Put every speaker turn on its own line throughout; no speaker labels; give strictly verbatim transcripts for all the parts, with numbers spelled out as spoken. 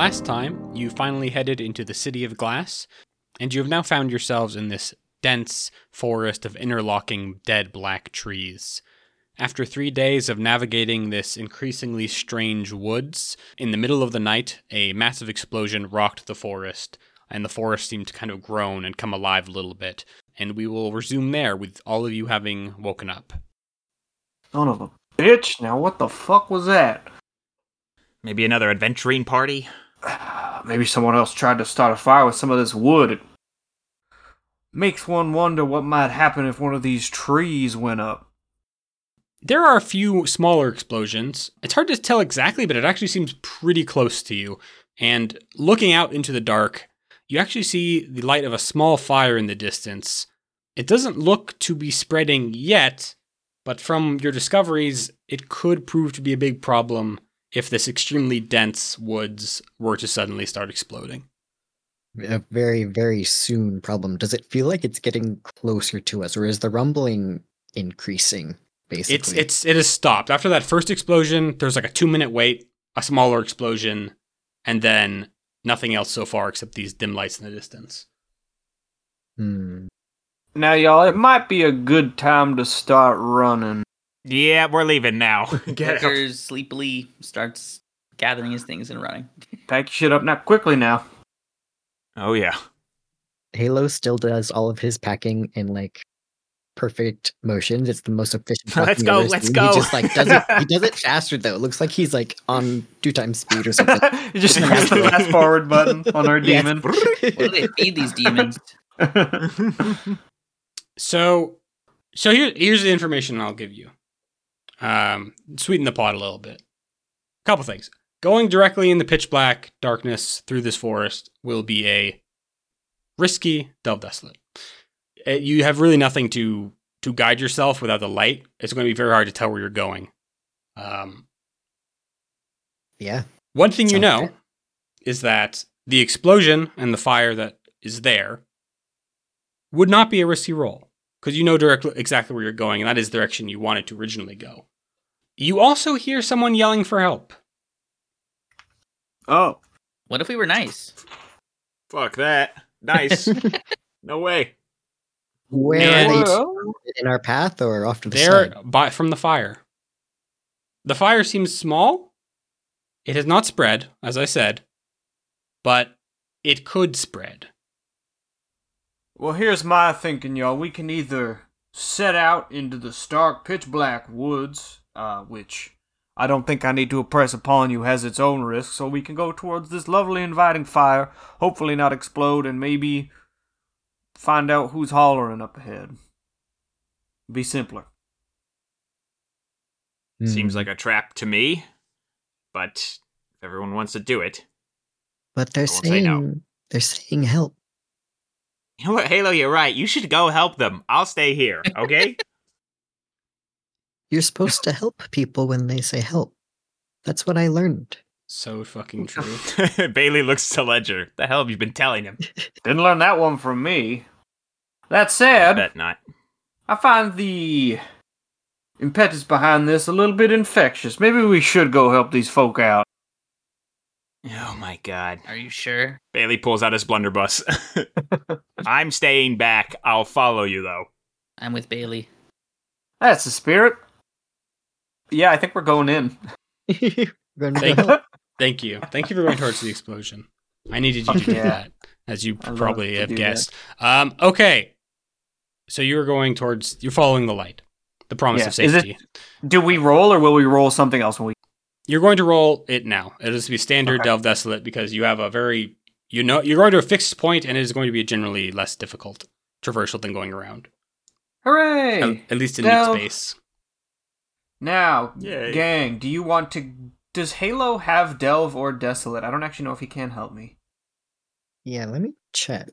last time, you finally headed into the City of Glass, and you have now found yourselves in this dense forest of interlocking dead black trees. After three days of navigating this increasingly strange woods, in the middle of the night, a massive explosion rocked the forest, and the forest seemed to kind of groan and come alive a little bit. And we will resume there with all of you having woken up.
Son of a bitch, now what the fuck was that?
Maybe another adventuring party?
Maybe someone else tried to start a fire with some of this wood. It makes one wonder what might happen if one of these trees went up.
There are a few smaller explosions. It's hard to tell exactly, but it actually seems pretty close to you. And looking out into the dark, you actually see the light of a small fire in the distance. It doesn't look to be spreading yet, but from your discoveries, it could prove to be a big problem if this extremely dense woods were to suddenly start exploding.
A very, very soon problem. Does it feel like it's getting closer to us, or is the rumbling increasing, basically?
It's it's it has stopped. After that first explosion, there's like a two-minute wait, a smaller explosion, and then nothing else so far except these dim lights in the distance.
Hmm.
Now, y'all, it might be a good time to start running.
Yeah, we're leaving now.
Booker sleepily starts gathering his things and running.
Pack your shit up now, quickly now.
Oh, yeah.
Halo still does all of his packing in, like, perfect motions. It's the most efficient.
Let's
packing
go,
I've ever
let's
seen.
go.
He just, like, does it, he does it faster, though. It looks like he's, like, on two times speed or something.
You just press the fast forward button on our
Yes.
demon.
What do they feed these demons?
So, so here, here's the information I'll give you. Um, sweeten the pot a little bit. Couple things. Going directly in the pitch black darkness through this forest will be a risky delve desolate. Uh, You have really nothing to to guide yourself without the light. It's going to be very hard to tell where you're going. Um,
Yeah.
one thing you
Sounds
know
fair.
is that the explosion and the fire that is there would not be a risky roll, because you know directly exactly where you're going, and that is the direction you wanted to originally go. You also hear someone yelling for help.
Oh.
What if we were nice?
Fuck that. Nice. No way.
Where
And-
are they? In our path or off to the
They're
side?
by, from the fire. The fire seems small. It has not spread, as I said, but it could spread.
Well, here's my thinking, y'all. We can either set out into the stark, pitch-black woods, uh, which I don't think I need to impress upon you has its own risks, so we can go towards this lovely, inviting fire, hopefully not explode, and maybe find out who's hollering up ahead. Be simpler.
Hmm.
Seems like a trap to me, but if everyone wants to do it.
But they're
I won't say
saying
no.
they're saying help.
You know what, Halo, you're right. You should go help them. I'll stay here, okay?
You're supposed to help people when they say help. That's what I learned.
So fucking true.
Bailey looks to Ledger. The hell have you been telling him?
Didn't learn that one from me. That said,
Bet not.
I find the impetus behind this a little bit infectious. Maybe we should go help these folk out.
Oh my god.
Are you sure?
Bailey pulls out his blunderbuss. I'm staying back. I'll follow you, though.
I'm with Bailey.
That's the spirit. Yeah, I think we're going in.
We're gonna go
Thank,
help.
thank you. Thank you for going towards the explosion. I needed you to do
Yeah.
that, as you
I love
probably
to
have
do
guessed. Um, okay. So you're going towards, you're following the light, the promise
Yeah.
of
Is it-
safety.
Do we roll or will we roll something else when we...
You're going to roll it now. It is to be standard
Okay.
delve desolate because you have a very, you know, you're going to a fixed point and it is going to be a generally less difficult traversal than going around.
Hooray!
At, at least in
Delve.
mid space.
Now,
Yay.
gang, do you want to... Does Halo have Delve or Desolate? I don't actually know if he can help me.
Yeah, let me check.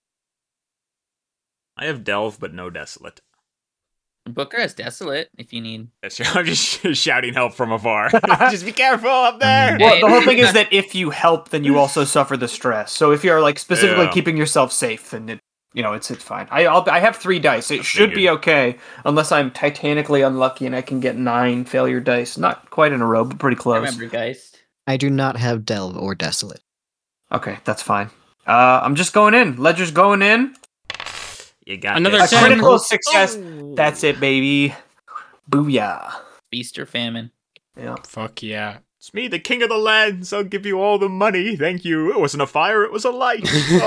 I have Delve, but no Desolate.
Booker has Desolate if you need.
That's true. I'm just shouting help from afar. Just be careful up there!
Well, the whole thing is that if you help, then you also suffer the stress. So if you're like specifically
Yeah.
keeping yourself safe, then it, you know, it's it's fine. I I'll, I have three dice. It
I
should be
figured.
okay, unless I'm titanically unlucky and I can get nine failure dice. Not quite in a row, but pretty
I
close.
remember Geist.
I do not have Delve or Desolate.
Okay, that's fine. Uh, I'm just going in. Ledger's going in.
You got
Another
this.
A
ten.
critical success.
Oh.
That's it, baby. Booyah.
Feast or famine.
Yeah.
Fuck yeah.
It's me, the king of the lands. I'll give you all the money. Thank you. It wasn't a fire, it was a light.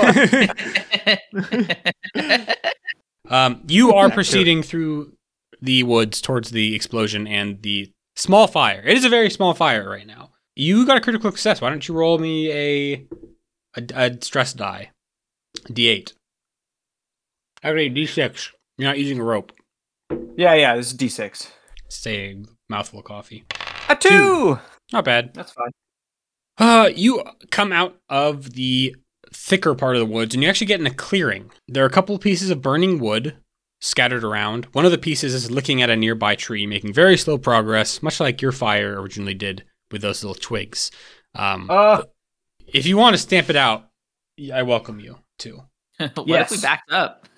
Oh.
um, you are proceeding through the woods towards the explosion and the small fire. It is a very small fire right now. You got a critical success. Why don't you roll me a a, a stress die? D eight. Actually, D six. You're not using a rope.
Yeah, yeah, this is D six.
Say a mouthful of coffee.
A two!
Not bad.
That's fine.
Uh, you come out of the thicker part of the woods and you actually get in a clearing. There are a couple of pieces of burning wood scattered around. One of the pieces is looking at a nearby tree, making very slow progress, much like your fire originally did with those little twigs. Um,
Uh,
if you want to stamp it out, I welcome you to.
What
Yes.
if we backed up?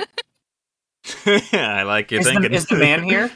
I like your
is,
thinking.
the, is the man here?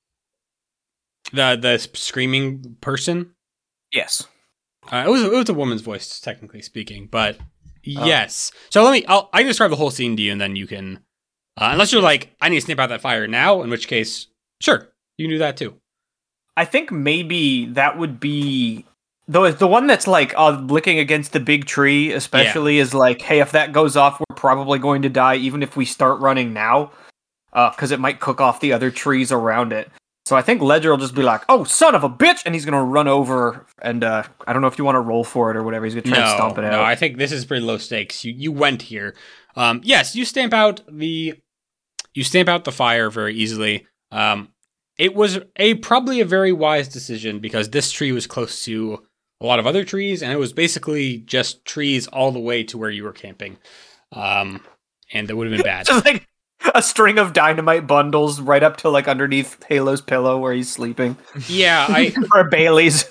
The the screaming person.
Yes.
Uh, it was it was a woman's voice, technically speaking, but yes. So let me. I'll I can describe the whole scene to you, and then you can. Uh, unless you're like, I need to stamp out that fire now, in which case, sure, you can do that too.
I think maybe that would be the the one that's like uh, blicking against the big tree, especially is like, hey, if that goes off, we're probably going to die, even if we start running now, because it might cook off the other trees around it. So I think Ledger will just be like, "Oh, son of a bitch," and he's gonna run over. And uh, I don't know if you want to roll for it or whatever. He's gonna try
No,
and stomp it out.
no, I think this is pretty low stakes. You you went here. Um, yes, you stamp out the you stamp out the fire very easily. Um, it was a probably a very wise decision because this tree was close to a lot of other trees, and it was basically just trees all the way to where you were camping. Um, and that would have been bad.
Just like a string of dynamite bundles right up to like underneath Halo's pillow where he's sleeping,
Yeah, I
or Bailey's.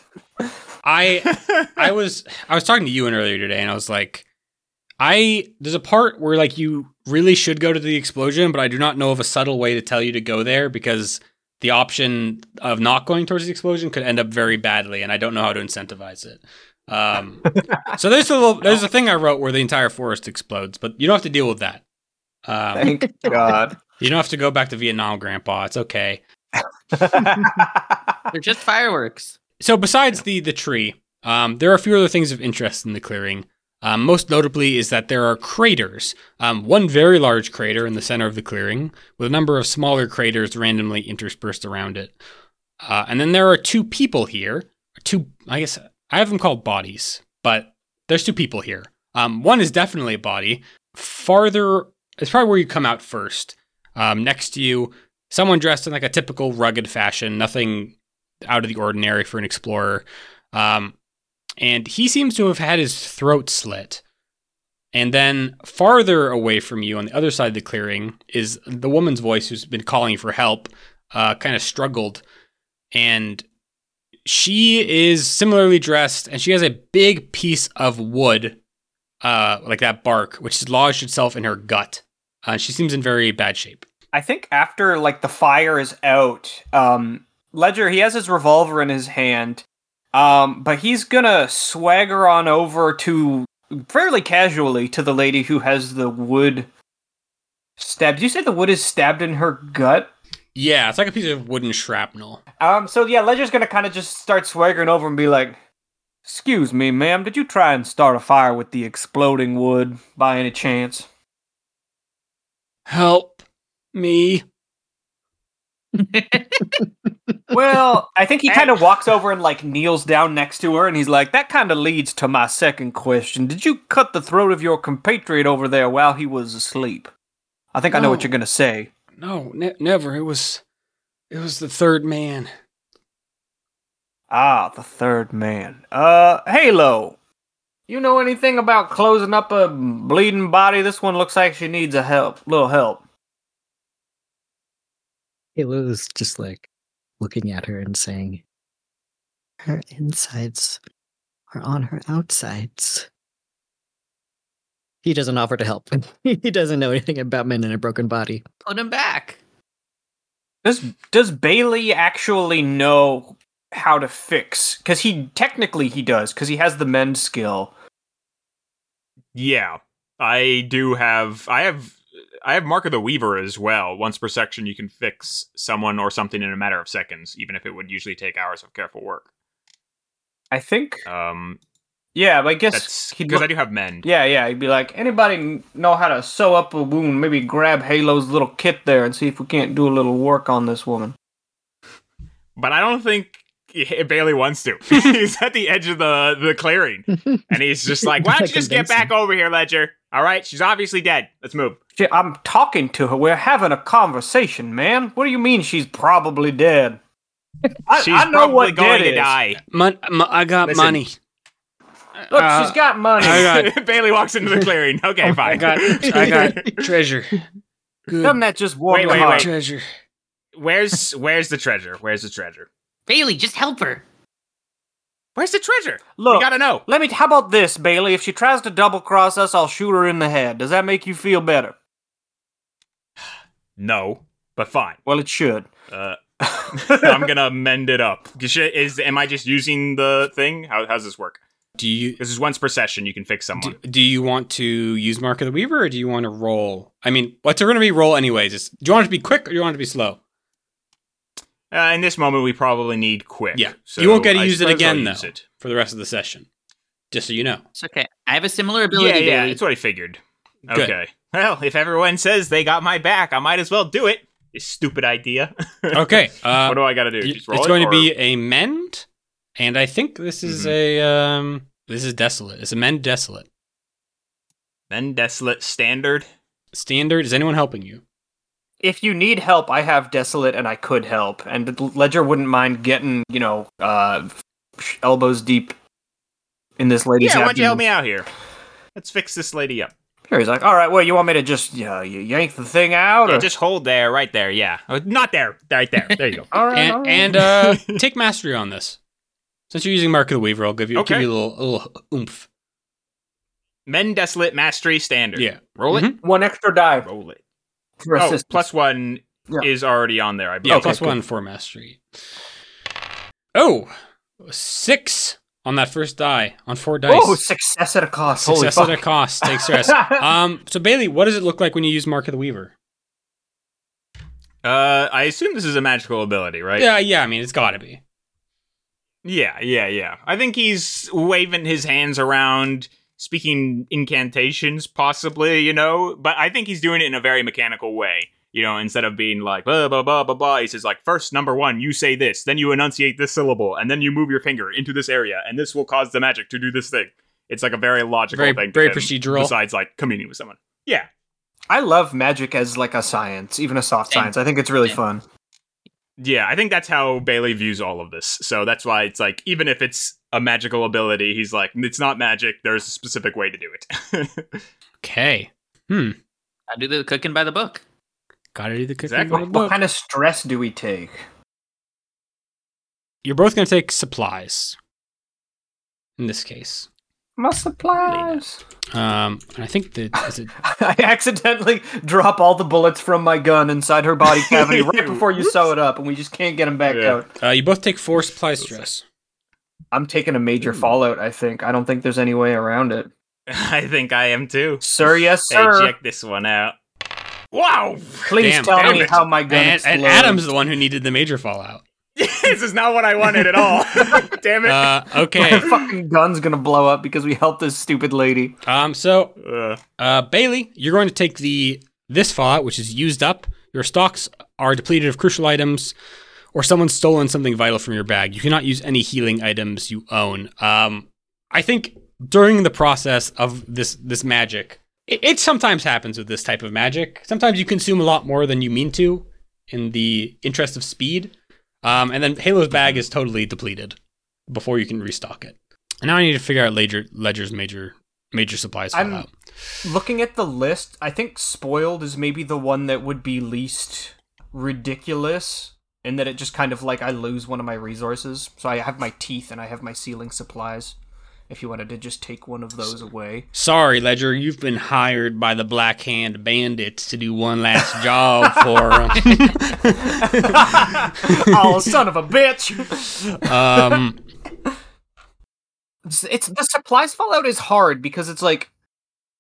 I I was I was talking to you earlier today, and I was like, I there's a part where like you really should go to the explosion, but I do not know of a subtle way to tell you to go there because the option of not going towards the explosion could end up very badly, and I don't know how to incentivize it. Um, so there's a little there's a thing I wrote where the entire forest explodes, but you don't have to deal with that. Um,
Thank God.
you don't have to go back to Vietnam, Grandpa. It's okay.
They're just fireworks.
So besides the the tree, um, there are a few other things of interest in the clearing. Um, most notably is that there are craters. Um, one very large crater in the center of the clearing, with a number of smaller craters randomly interspersed around it. Uh, and then there are two people here. Two, I guess I have them called bodies, but there's two people here. Um, one is definitely a body. Farther, it's probably where you come out first. Um, next to you, someone dressed in like a typical rugged fashion, nothing out of the ordinary for an explorer. Um, and he seems to have had his throat slit. And then farther away from you on the other side of the clearing is the woman's voice who's been calling for help, uh, kind of struggled. And she is similarly dressed, and she has a big piece of wood, uh, like that bark, which has lodged itself in her gut. Uh, she seems in very bad shape.
I think after like the fire is out, um, Ledger, he has his revolver in his hand, um, but he's gonna swagger on over to fairly casually to the lady who has the wood stabbed. Did you say the wood is stabbed in her gut?
Yeah, it's like a piece of wooden shrapnel.
Um, so yeah, Ledger's gonna kind of just start swaggering over and be like, "Excuse me, ma'am, did you try and start a fire with the exploding wood by any chance?"
Help me.
Well, I think he kind of walks over and like kneels down next to her, and he's like, "That kind of leads to my second question. Did you cut the throat of your compatriot over there while he was asleep?" I think I know what
No.
you're gonna say.
No, ne- never. It was, it was the third man.
Ah, the third man. Uh, Halo, you know anything about closing up a bleeding body? This one looks like she needs a help, little help.
Halo's just like looking at her and saying, "Her insides are on her outsides." He doesn't offer to help. He doesn't know anything about men in a broken body.
Put him back.
Does does Bailey actually know how to fix? Because he technically he does, because he has the mend skill.
Yeah, I do have. I have. I have Mark of the Weaver as well. Once per section, you can fix someone or something in a matter of seconds, even if it would usually take hours of careful work.
I think.
Um,
Yeah, but I guess
that's
he'd
because
look-
I do have mend.
Yeah, yeah. He'd be like, anybody know how to sew up a wound? Maybe grab Halo's little kit there and see if we can't do a little work on this woman.
But I don't think Bailey wants to. He's at the edge of the, the clearing. And he's just like, why don't you just get back over here, Ledger? All right, she's obviously dead. Let's move.
Shit, I'm talking to her. We're having a conversation, man. What do you mean she's probably dead? I,
She's
I know
probably
what
going
dead
to
is.
die.
Mon- mo- I got
Listen.
money.
Look,
Uh,
she's got money.
I got,
Bailey walks into the clearing. Okay,
I
fine.
got, I got treasure. Good
Doesn't that just warm
Wait,
your
wait,
heart?
wait.
treasure.
Where's where's the treasure? Where's the treasure?
Bailey, just help her.
Where's the treasure?
Look,
we gotta know.
let me. How about this, Bailey? If she tries to double cross us, I'll shoot her in the head. Does that make you feel better?
No, but fine.
Well, it should.
Uh, I'm gonna mend it up. Is am I just using the thing? How how's this work?
Do you
This is once per session. You can fix someone.
do, do you want to use Mark of the Weaver, or do you want to roll? I mean, what's it going to be roll anyways? It's, do you want it to be quick, or do you want it to be slow?
Uh, in this moment, we probably need quick.
Yeah.
So
You won't get to
I
use it
suppose
again,
I'll
though.
use it.
For the rest of the session, just so you know.
It's okay. I have a similar ability,
Yeah, yeah.
Bailey.
It's what I figured.
Good.
Okay. Well, if everyone says they got my back, I might as well do it. This stupid idea.
Okay. Uh,
what do I got to do?
y-
Just roll
it's
it,
going to
or-
be a mend, and I think this is a um. This is desolate. It's a mend desolate
then desolate standard.
standard. Is anyone helping you?
If you need help, I have Desolate and I could help. And Ledger wouldn't mind getting, you know, uh, elbows deep in this lady's
Yeah, why don't you help
abdomen.
me out here? Let's fix this lady up.
Here, he's like, all right, well, you want me to just uh, you yank the thing out?
Yeah,
or?
just hold there, right there. Yeah, Oh, not there, right there. There you go.
All right, all
And
right.
and uh, take mastery on this. Since you're using Mark of the Weaver, I'll give you
Okay.
give you a little, a little oomph.
Men desolate mastery standard.
Yeah.
roll it.
Mhm.
One extra die
Roll it.
for
Oh,
assistance.
plus one
Yeah.
is already on there. I
Yeah,
believe.
Okay,
plus
good.
one for mastery. Oh, six on that first die on four dice.
Oh, success at a cost. Holy
Success
fuck.
at a cost. Take stress. um. So Bailey, what does it look like when you use Mark of the Weaver?
Uh, I assume this is a magical ability, right?
Yeah, yeah. I mean, it's got to be.
Yeah, yeah, yeah. I think he's waving his hands around, speaking incantations, possibly, you know? But I think he's doing it in a very mechanical way. You know, instead of being like, blah, blah, blah, blah, blah, he says, like, first, number one, you say this, then you enunciate this syllable, and then you move your finger into this area, and this will cause the magic to do this thing. It's like a very logical
Very-
thing. to
very
him,
procedural.
Besides, like, communing with someone. Yeah.
I love magic as like a science, even a soft
Same.
science. I think it's really
Same.
fun.
Yeah, I think that's how Bailey views all of this. So that's why it's like, even if it's a magical ability, he's like, it's not magic, there's a specific way to do it.
Okay. Hmm.
I do the cooking by the book.
Gotta do the cooking
Exactly.
by the
What,
book.
what kind of stress do we take?
You're both gonna take supplies. In this case,
My supplies.
um, and I think that is it.
I accidentally drop all the bullets from my gun inside her body cavity right before you sew it up, and we just can't get them back
Yeah.
out.
Uh, you both take four supply stress.
I'm taking a major fallout, I think. I don't think there's any way around it.
I think I am too.
Sir, yes,
Hey,
sir.
check this one out. Wow!
Please
Damn,
tell
damn
me
it.
how my gun
And,
explodes.
and Adam's the one who needed the major fallout.
This is not what I wanted at all. Damn it.
Uh,
My
okay.
fucking gun's gonna blow up because we helped this stupid lady.
Um. So,
Uh,
uh, Bailey, you're going to take the this fallout, which is used up. Your stocks are depleted of crucial items, or someone's stolen something vital from your bag. You cannot use any healing items you own. Um. I think during the process of this this magic, it, it sometimes happens with this type of magic. Sometimes you consume a lot more than you mean to, in the interest of speed. Um, and then Halo's bag is totally depleted before you can restock it. And now I need to figure out Ledger, Ledger's major major supplies
I'm-
fallout.
Looking at the list, I think Spoiled is maybe the one that would be least ridiculous, in that it just kind of like I lose one of my resources. So I have my teeth and I have my sealing supplies. If you wanted to just take one of those away.
Sorry, Ledger, you've been hired by the Black Hand Bandits to do one last job for 'em.
Oh, son of a bitch!
um,
It's, it's the supplies fallout is hard because it's like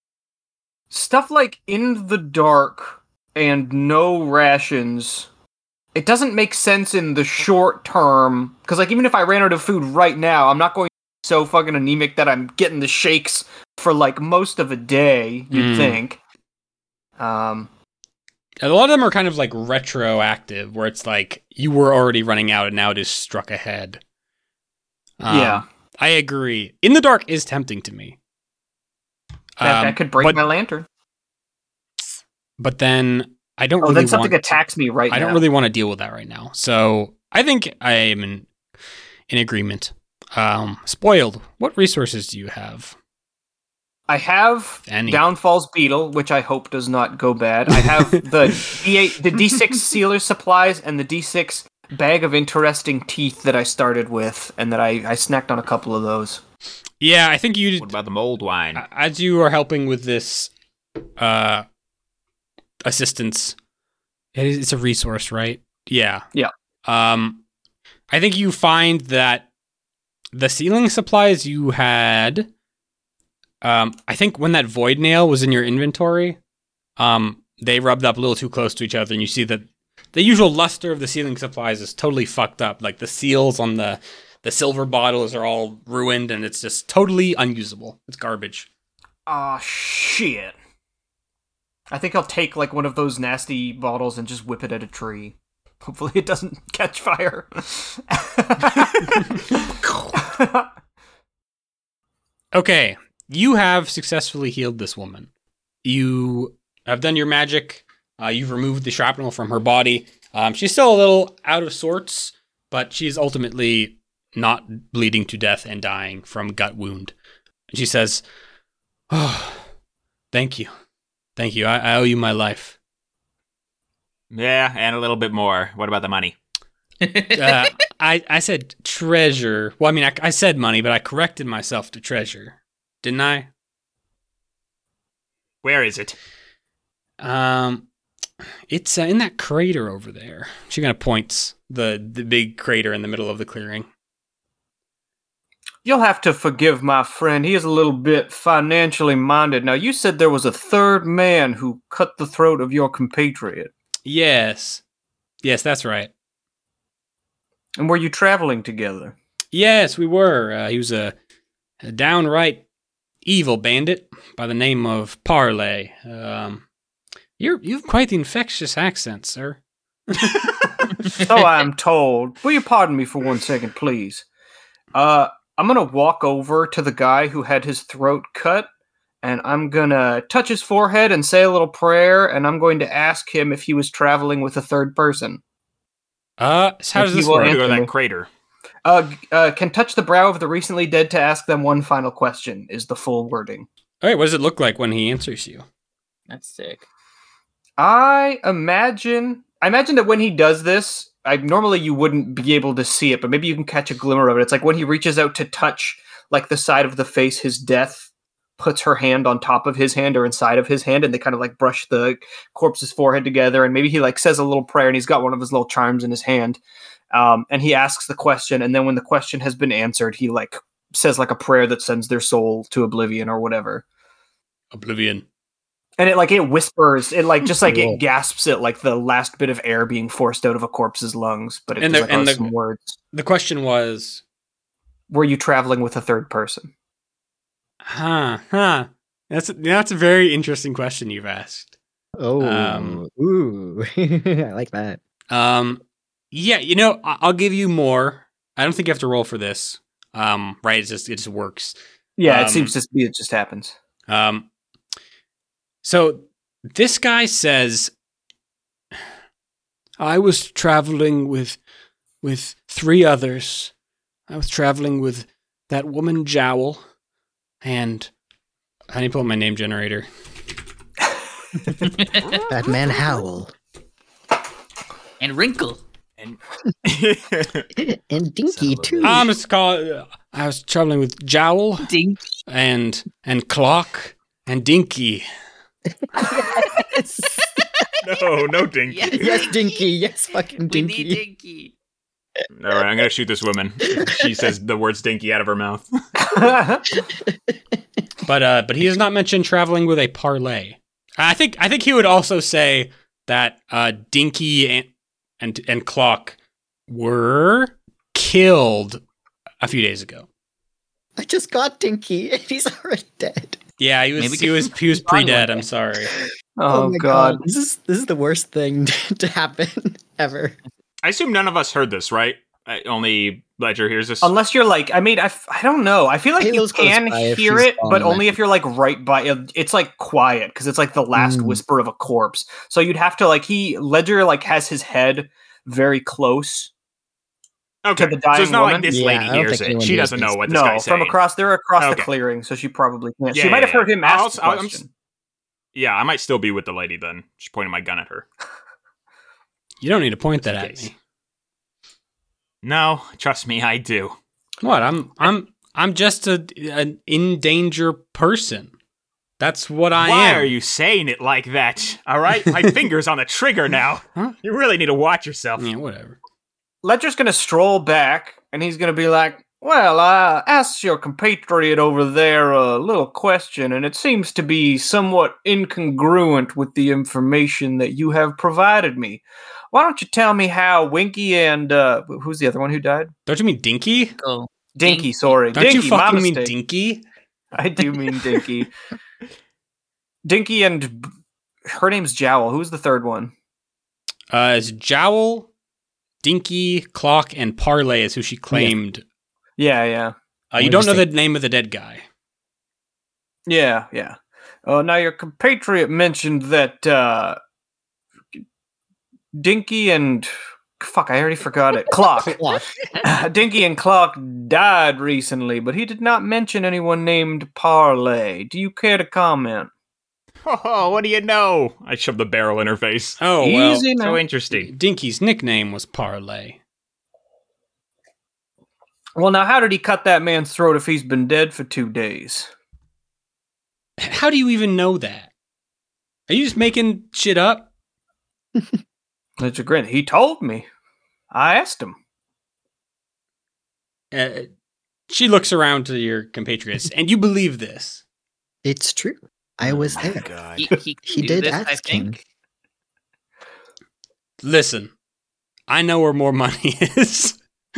stuff like in the dark and no rations, it doesn't make sense in the short term. Because, like, even if I ran out of food right now, I'm not going to be so fucking anemic that I'm getting the shakes for, like, most of a day, you'd
Mm.
think. Um,
A lot of them are kind of like retroactive, where it's like you were already running out and now it is struck ahead. Um,
yeah.
I agree. In the dark is tempting to me.
That,
Um,
that could break
but,
my lantern.
But then I don't
Oh,
really
then something
want,
attacks me right
I
now.
don't really want to deal with that right now. So I think I am in, in agreement. Um, spoiled. What resources do you have?
I have
Any.
Downfall's Beetle, which I hope does not go bad. I have the D eight, the D six Sealer supplies, and the D six Bag of Interesting Teeth that I started with, and that I, I snacked on a couple of those.
Yeah, I think you
What about the mold wine?
as you are helping with this uh, assistance. It is, it's a resource, right? Yeah.
Yeah.
Um, I think you find that the ceiling supplies you had. Um, I think when that void nail was in your inventory, um, they rubbed up a little too close to each other, and you see that the usual luster of the ceiling supplies is totally fucked up. Like the seals on the the silver bottles are all ruined, and it's just totally unusable. It's garbage.
Ah, shit. I think I'll take, like, one of those nasty bottles and just whip it at a tree. Hopefully it doesn't catch fire.
Okay, you have successfully healed this woman. You have done your magic. Uh, you've removed the shrapnel from her body. Um, she's still a little out of sorts, but she's ultimately not bleeding to death and dying from gut wound. And she says, "Oh, thank you, thank you. I, I owe you my life."
Yeah, and a little bit more. What about the money?
Uh, I I said treasure. Well, I mean, I, I said money, but I corrected myself to treasure, didn't I?
Where is it?
Um, it's uh, in that crater over there. She kind of points the the big crater in the middle of the clearing.
You'll have to forgive my friend. He is a little bit financially minded. Now, you said there was a third man who cut the throat of your compatriot.
Yes, yes, that's right.
And were you traveling together?
Yes, we were. Uh, he was a, a downright evil bandit by the name of Parley. Um, you're you've quite the infectious accent, sir.
So I am told. Will you pardon me for one second, please? Uh, I'm gonna walk over to the guy who had his throat cut, and I'm gonna touch his forehead and say a little prayer, and I'm going to ask him if he was traveling with a third person.
Uh, so how
If
does
you
this
will
work?
Where to go to
Anthony.
that crater?
Uh, g- uh, can touch the brow of the recently dead to ask them one final question, is the full wording.
All right, what does it look like when he answers you?
That's sick.
I imagine. I imagine that when he does this, I normally you wouldn't be able to see it, but maybe you can catch a glimmer of it. It's like when he reaches out to touch, like the side of the face, his death puts her hand on top of his hand or inside of his hand, and they kind of like brush the corpse's forehead together. And maybe he like says a little prayer, and he's got one of his little charms in his hand. Um, and he asks the question, and then when the question has been answered, he like says like a prayer that sends their soul to oblivion or whatever.
Oblivion.
And it like it whispers, it like just like
Cool.
it gasps at like the last bit of air being forced out of a corpse's lungs. But it
And
does,
the-
like,
and
are
the-
some words.
The question was,
Were you traveling with a third person?
huh, huh. That's that's a very interesting question you've asked.
Oh,
Um,
ooh, I like that.
Um, yeah, you know, I- I'll give you more. I don't think you have to roll for this. Um, right? It just it just works.
Yeah,
Um,
it seems to be. It just happens.
Um, so this guy says, I was traveling with with three others. I was traveling with that woman Jowl, and I need to pull up my name generator.
Batman Howl
And Wrinkle.
And
and Dinky too.
I'm just call. I was traveling with Jowl
Ding.
and and Clock and Dinky.
no, no dinky.
Yes,
Yes, Dinky. Yes, fucking
We
Dinky.
need Dinky.
All right, I'm gonna shoot this woman. She says the word "stinky" out of her mouth.
But uh, but he has not mentioned traveling with a parlay. I think I think he would also say that uh, Dinky and, and and Clock were killed a few days ago.
I just got Dinky, and he's already dead.
Yeah, he was
Maybe
he was he was pre-dead. I'm sorry.
Oh,
my
God.
This is this is the worst thing to happen ever.
I assume none of us heard this, right? Uh, only Ledger hears this.
Unless you're like, I mean, I, f- I don't know. I feel like
Halo's
you can
close by if
hear
she's
it,
on
but
the
only
map.
if you're like right by it. It's like quiet because it's like the last
Mm.
whisper of a corpse. So you'd have to like he Ledger like has his head very close.
Okay,
to the
so it's
dying
not
woman?
like this
Yeah,
lady
I don't
hears
think
it.
anyone
She
hears
doesn't know
this.
what this
No,
guy's saying.
from across they're across
Okay.
the clearing, so she probably can't.
Yeah,
she might
yeah,
have heard
yeah.
him ask
I'll-
the
I'll- I'm
question.
s- Yeah, I might still be with the lady then. She's pointing my gun at her.
You don't need to point that
Just in
at
case.
me.
No, trust me, I do.
What? I'm I'm I'm just a an in danger person. That's what I
Why
am.
are you saying it like that? All right, my finger's on the trigger now.
Huh?
You really need to watch yourself.
Yeah, whatever.
Ledger's gonna stroll back, and he's gonna be like, "Well, I asked your compatriot over there a little question, and it seems to be somewhat incongruent with the information that you have provided me. Why don't you tell me how Winky and uh, who's the other one who died?
Don't you mean Dinky?
Go.
Dinky,
Dinky.
sorry,
Don't
Dinky.
you
my
fucking mean
mistake.
Dinky?
I do mean Dinky. Dinky and b- her name's Jowl. Who's the third one?
Uh, it's Jowl, Dinky, Clock, and Parlay is who she claimed.
Yeah, yeah.
Uh, you
What
don't
did
know
you
the name of the dead guy.
Yeah, yeah. Uh, now, your compatriot mentioned that uh, Dinky and. Fuck, I already forgot it. Clock.
Clock.
Dinky and Clock died recently, but he did not mention anyone named Parlay. Do you care to comment?
Oh, what do you know? I shoved the barrel in her face.
Oh, well,
Easy now.
So interesting.
Dinky's nickname was Parlay.
Well, now, how did he cut that man's throat if he's been dead for two days?
How do you even know that? Are you just making shit up?
That's a grin. He told me. I asked him.
Uh, she looks around to your compatriots, and you believe this.
It's true. I was there.
God.
He, he,
He
can do
did
this,
ask
I think.
him.
Listen, I know where more money is.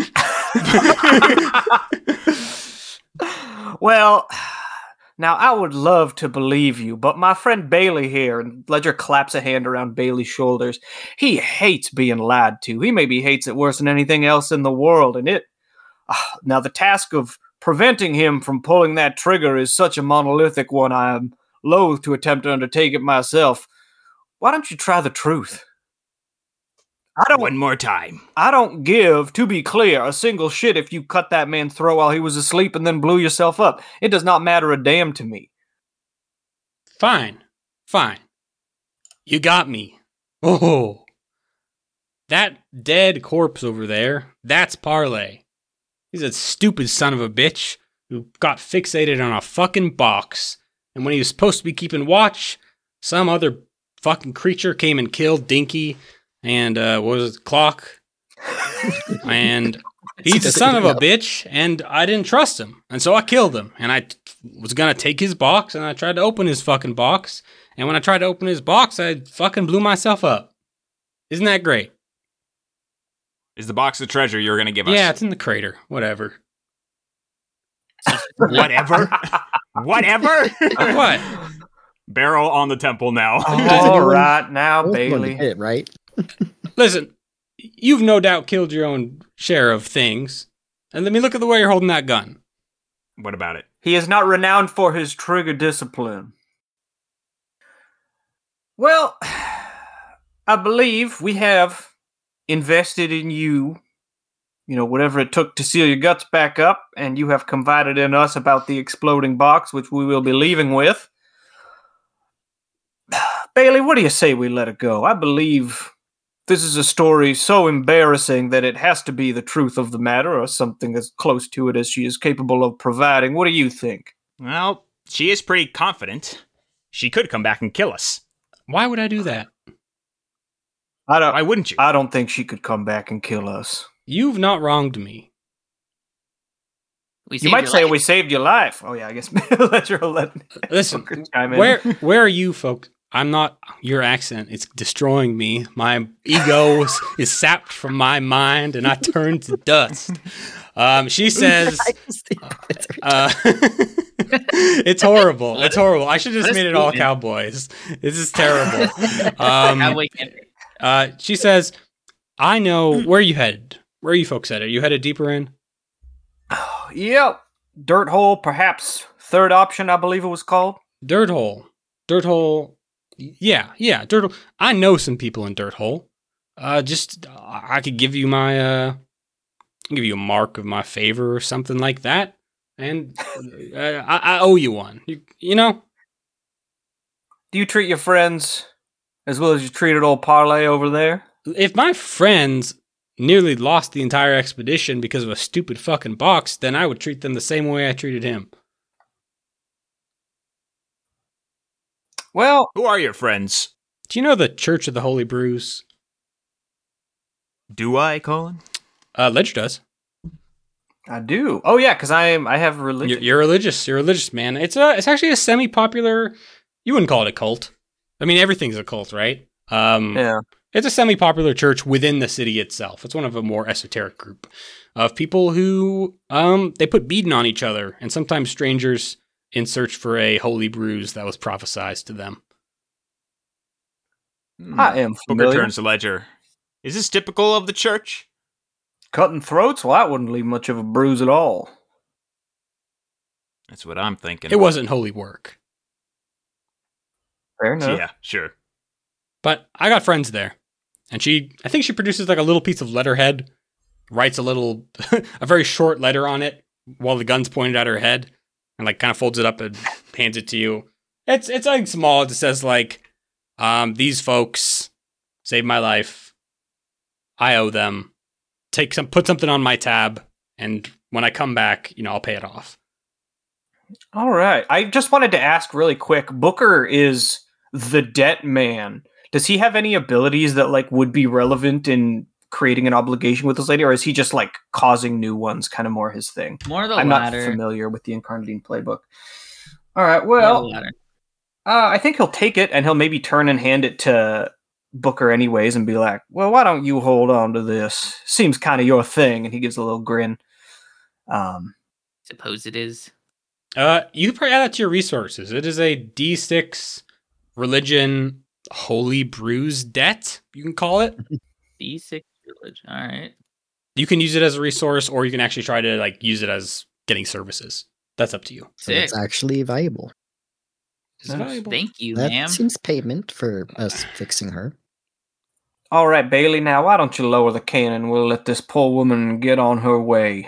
Well, now I would love to believe you, but my friend Bailey here, and Ledger claps a hand around Bailey's shoulders, he hates being lied to. He maybe hates it worse than anything else in the world, and it. ah, now, the task of preventing him from pulling that trigger is such a monolithic one, I am loath to attempt to undertake it myself. Why don't you try the truth? I don't
One more time.
I don't give, to be clear, a single shit if you cut that man's throat while he was asleep and then blew yourself up. It does not matter a damn to me.
Fine, fine. You got me. Oh, that dead corpse over there, that's Parlay. He's a stupid son of a bitch who got fixated on a fucking box. And when he was supposed to be keeping watch, some other fucking creature came and killed Dinky and, uh, what was it, Clock? And he's a son of a bitch, and I didn't trust him. And so I killed him. And I t- was gonna take his box, and I tried to open his fucking box. And when I tried to open his box, I fucking blew myself up. Isn't that great?
Is the box of treasure you're going to give us?
Yeah, it's in the crater. Whatever.
Whatever. Whatever.
What?
Barrel on the temple now.
All right, now,
I was going to
Bailey.
hit it, right?
Listen, you've no doubt killed your own share of things. And let me look at the way you're holding that gun.
What about it?
He is not renowned for his trigger discipline. Well, I believe we have invested in you, you know, whatever it took to seal your guts back up, and you have confided in us about the exploding box, which we will be leaving with. Bailey, what do you say we let it go? I believe this is a story so embarrassing that it has to be the truth of the matter, or something as close to it as she is capable of providing. What do you think?
Well, she is pretty confident. She could come back and kill us.
Why would I do that?
I don't.
Why wouldn't you?
I don't think she could come back and kill us.
You've not wronged me.
We
You
saved
might
your
say
life.
we saved your life. Oh yeah, I guess let your let
Listen,
fucker chime in.
where where are you folks? I'm not your accent. It's destroying me. My ego is, is sapped from my mind, and I turn to dust. Um, she says, uh, "It's horrible. It's horrible. I should have just made it all cowboys. This is terrible." Um, uh, she says, "I know where you headed. Where are you folks headed? Are you headed deeper in?"
Yep. Dirt hole, perhaps third option, I believe it was called.
Dirt hole. Dirt hole. Yeah, yeah, dirt hole. I know some people in dirt hole. Uh, just I could give you my uh, give you a mark of my favor or something like that, and uh, I, I owe you one. You, you know.
Do you treat your friends as well as you treated old Parlay over there?
If my friends nearly lost the entire expedition because of a stupid fucking box, then I would treat them the same way I treated him.
Well,
Who are your friends?
Do you know the Church of the Holy Brews?
Do I, Colin?
Uh, Ledger does.
I do. Oh yeah, because I am. I have religion.
You're, you're religious. You're religious, man. It's a. It's actually a semi-popular. You wouldn't call it a cult. I mean, everything's a cult, right? Um,
yeah.
It's a semi-popular church within the city itself. It's one of a more esoteric group of people who um they put beading on each other, and sometimes strangers in search for a holy bruise that was prophesied to them.
Hmm.
I am
Booker
familiar.
turns to Ledger. Is this typical of the church?
Cutting throats? Well, that wouldn't leave much of a bruise at all.
That's what I'm thinking.
It wasn't holy work,
Fair enough.
Yeah, sure.
but I got friends there, and she. I think she produces like a little piece of letterhead, writes a little, a very short letter on it while the gun's pointed at her head, and like kind of folds it up and hands it to you. It's it's like small. It says like, um, these folks saved my life. I owe them. Take some, put something on my tab, and when I come back, you know, I'll pay it off.
All right. I just wanted to ask really quick. Booker is the debt man. Does he have any abilities that like would be relevant in creating an obligation with this lady, or is he just like causing new ones? Kind of more his thing.
More the
I'm
latter.
not familiar with the Incarnadine playbook. All right.
More the
Well,
latter.
uh, I think he'll take it and he'll maybe turn and hand it to Booker anyways and be like, well, why don't you hold on to this? Seems kind of your thing. And he gives a little grin. Um,
Suppose it is.
Uh, you can probably add that to your resources. It is a D six religion holy bruise debt, you can call it.
D six religion. All right.
You can use it as a resource, or you can actually try to like use it as getting services. That's up to you.
So
Sick.
it's actually valuable.
Is it valuable?
Thank you,
That
ma'am.
seems payment for us fixing her.
all right, Bailey, now why don't you lower the cannon? We'll let this poor woman get on her way.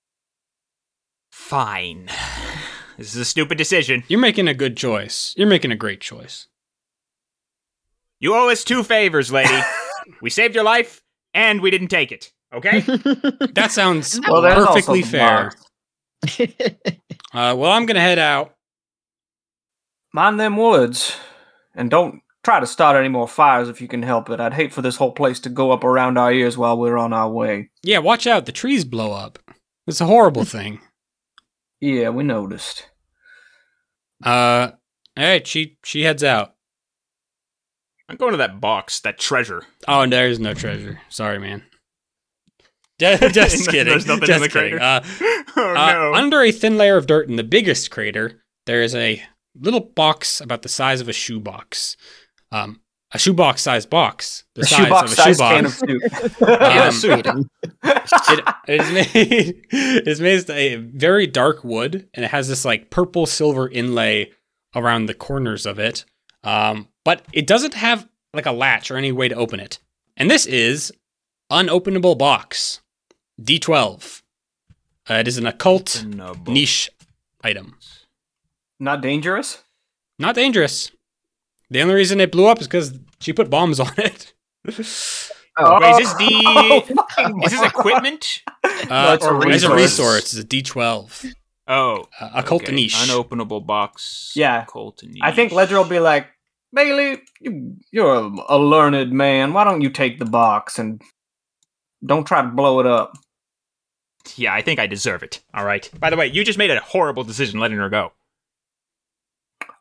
Fine. This is a stupid decision.
You're making a good choice. You're making a great choice.
You owe us two favors, lady. We saved your life, and we didn't take it. Okay?
That sounds
Well,
there's also
perfectly
the
fair.
box.
Uh, well, I'm gonna head out.
Mind them woods. And don't try to start any more fires if you can help it. I'd hate for this whole place to go up around our ears while we're on our way.
Yeah, watch out. The trees blow up. It's a horrible thing.
Yeah, we noticed.
Uh, all right. She she heads out.
I'm going to that box, that treasure.
Oh, there's no treasure. Sorry, man. Just, just kidding.
There's nothing
just
in the
kidding.
crater.
Uh,
Oh,
uh,
no.
Under a thin layer of dirt in the biggest crater, there is a little box about the size of a shoebox. Um, a shoebox-sized box. The
A
size
shoebox
of a
sized can of
shoebox.
soup.
Yeah,
Um,
soup.
it, it is made. It's made of a very dark wood, and it has this like purple silver inlay around the corners of it. Um, but it doesn't have like a latch or any way to open it. And this is unopenable box D twelve. Uh, it is an occult
No, bo-
niche item.
Not dangerous?
Not dangerous. The only reason it blew up is because she put bombs on it.
Oh,
Wait, is this the-
oh, fucking
Is this equipment?
Uh,
it's a
it's a
resource.
resource. It's a D twelve.
Oh.
Uh, occult
okay.
niche.
Unopenable box.
Yeah.
Occult niche.
I think Ledger will be like, Bailey, you, you're a, a learned man. Why don't you take the box and don't try to blow it up?
Yeah, I think I deserve it. All right. By the way, you just made a horrible decision letting her go.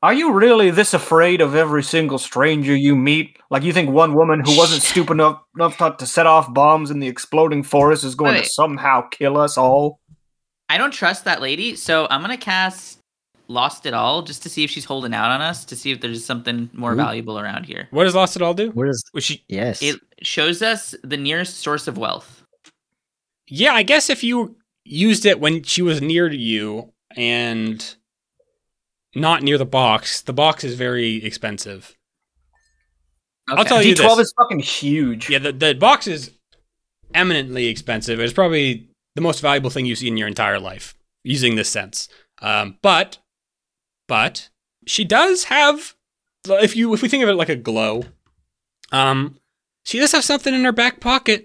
Are you really this afraid of every single stranger you meet? Like, you think one woman who wasn't stupid enough, enough to, to set off bombs in the exploding forest is going
Wait.
to somehow kill us all?
I don't trust that lady, so I'm gonna cast Lost It All just to see if she's holding out on us, to see if there's something more
Ooh.
valuable around here.
What does Lost It All do?
What is?
Was she?
Yes.
It shows us the nearest source of wealth.
Yeah, I guess if you used it when she was near to you and not near the box, the box is very expensive. I'll
Okay.
tell you
D twelve
this.
is fucking huge.
Yeah, the, the box is eminently expensive. It's probably the most valuable thing you see in your entire life, using this sense. Um, but, but she does have, if you if we think of it like a glow, um, she does have something in her back pocket.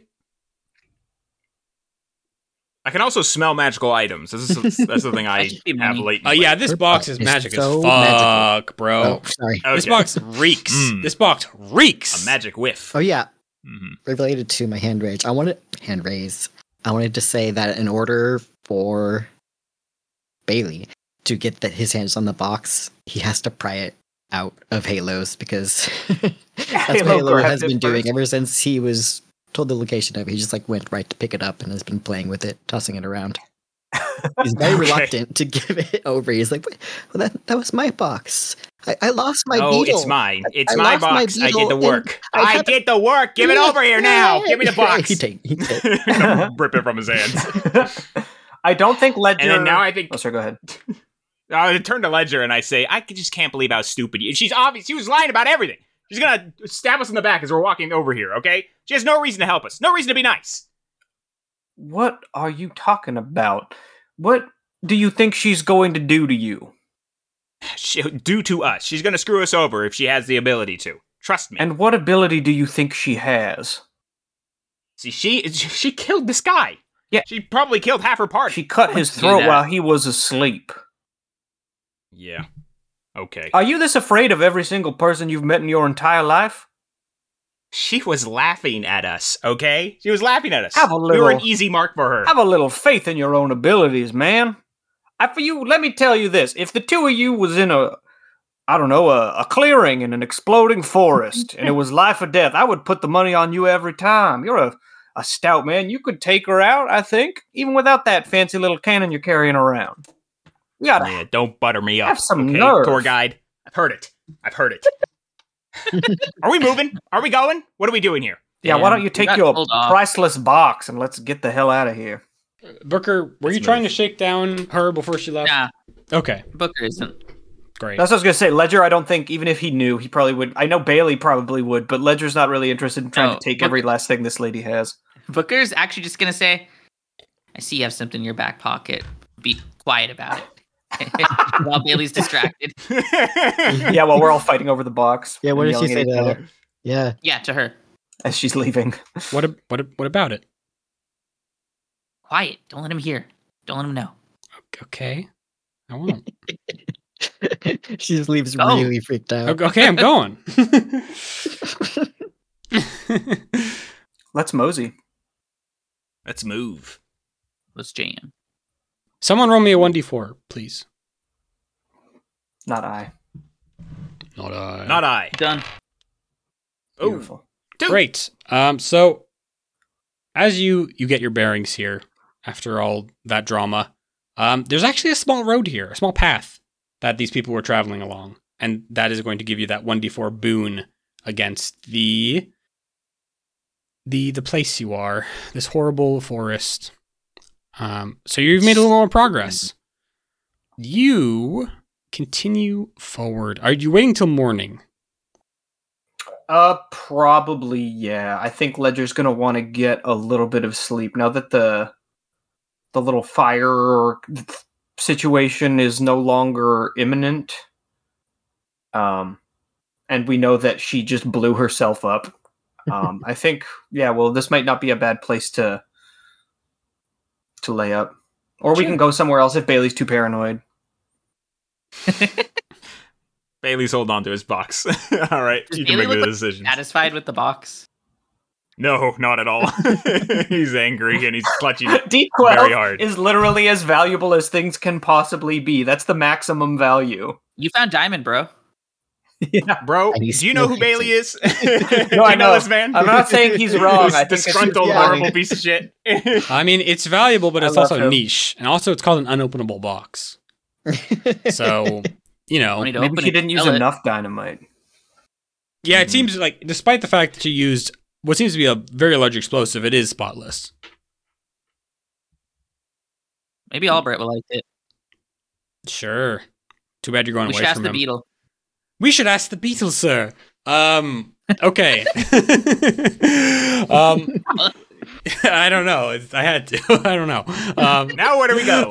I can also smell magical items. This is that's the thing I
That should be
have
money.
lately.
Uh, yeah, this
Her
box
box
is
is
magic
so
as fuck, bro.
Oh, sorry.
Okay.
This box reeks.
Mm.
This box reeks.
a magic whiff.
Oh yeah.
Mhm.
Related to my hand raise, I wanted hand raise. I wanted to say that in order for Bailey to get the, his hands on the box, he has to pry it out of Halos because that's what
Halo
Halo
grabbed
has
it
been doing
first.
ever since he was told the location of it. He just like went right to pick it up and has been playing with it, tossing it around. He's very
Okay.
reluctant to give it over. He's like, "Wait, well, that that was my box. I, I lost my
oh,
beetle.
it's mine. It's
I
my
lost my
box. I
beetle
did the
and
work.
I
I,
had-
did the work. Give it over here now. Give me the box.
he take, he take.
Rip it from his hands.
I don't think Ledger...
And then now I think
Oh, sorry, go ahead.
I turn to Ledger and I say, I just can't believe how stupid you. She's obvious. She was lying about everything. She's gonna stab us in the back as we're walking over here. Okay? She has no reason to help us. No reason to be nice.
What are you talking about? What do you think she's going to do to you?
She, due to us, she's gonna screw us over if she has the ability to. Trust me.
And what ability do you think she has?
See, she she killed this guy.
Yeah.
She probably killed half her party.
She cut his
do
throat
that.
while he was asleep.
Yeah. Okay.
Are you this afraid of every single person you've met in your entire life?
She was laughing at us, okay? She was laughing at us.
Have a
We were an
little-
easy mark for her.
Have a little faith in your own abilities, man. I, for you, let me tell you this: if the two of you was in a, I don't know, a, a clearing in an exploding forest, and it was life or death, I would put the money on you every time. You're a, a stout man. You could take her out, I think, even without that fancy little cannon you're carrying around. You gotta
Yeah, don't butter me up.
Have some
okay,
nerve.
tour guide. I've heard it. I've heard it. Are we moving? Are we going? What are we doing here?
Yeah, why
Damn,
don't you
we
take
got
your
told off.
priceless box and let's get the hell out of here?
Booker, were
Let's
you trying
move.
to shake down her before she left?
Nah,
Okay,
Booker isn't.
great.
That's what I was gonna say. Ledger, I don't think, even if he knew, he probably would. I know Bailey probably would, but Ledger's not really interested in trying
No,
to take
Booker-
every last thing this lady has.
Booker's actually just gonna say, "I see you have something in your back pocket. Be quiet about it." While Bailey's distracted.
Yeah, while we're all fighting over the box.
Yeah, what
and
did she
yelling
say
at each
to
other
her? Yeah.
Yeah, to her.
as she's leaving?
What, a, what, a, what about it?
Quiet. Don't let him hear. Don't let him know.
Okay, I won't.
She just leaves
Go.
really freaked out.
Okay, okay, I'm going.
Let's mosey.
Let's move.
Let's jam.
Someone roll me a one d four, please.
Not I.
Not I.
Not I.
Done.
Oh,
Beautiful.
two.
Great. Um, so as you you get your bearings here after all that drama, um, there's actually a small road here, a small path that these people were traveling along, and that is going to give you that one d four boon against the the the place you are, this horrible forest. Um, so you've made a little more progress. You continue forward. Are you waiting till morning?
Uh, probably, yeah. I think Ledger's gonna want to get a little bit of sleep now that the the little fire situation is no longer imminent. Um, and we know that she just blew herself up. Um, I think, yeah. Well, this might not be a bad place to to lay up, or we
Sure.
can go somewhere else if Bailey's too paranoid.
Bailey's holding on to his box. All right,
Does
you can
Bailey
make the
look like
decision.
Satisfied with the box?
No, not at all. He's angry and he's clutching it
D
very
twelve
hard.
is literally as valuable as things can possibly be. That's the maximum value.
You found diamond, bro.
Yeah.
Bro,
And he
do you know
still
who
hates
Bailey
it.
is? do
No,
you
I know.
this man?
I'm not saying he's wrong.
This
I think it's just
disgruntled,
funny.
horrible piece of shit.
I mean, it's valuable, but
I
it's
love
also
him.
niche, and also it's called an unopenable box. So, you know,
Don't need to
Maybe
open
she
it,
didn't use
sell it.
enough dynamite.
yeah, it
Mhm.
seems like, despite the fact that she used what seems to be a very large explosive, it is spotless.
Maybe Albert will like it.
Sure. Too bad you're going
We
away
should ask
from
the
him.
beetle.
We should ask the Beatles, sir. Um. Okay. um. I don't know. It's- I had to. I don't know. Um.
Now where do we go?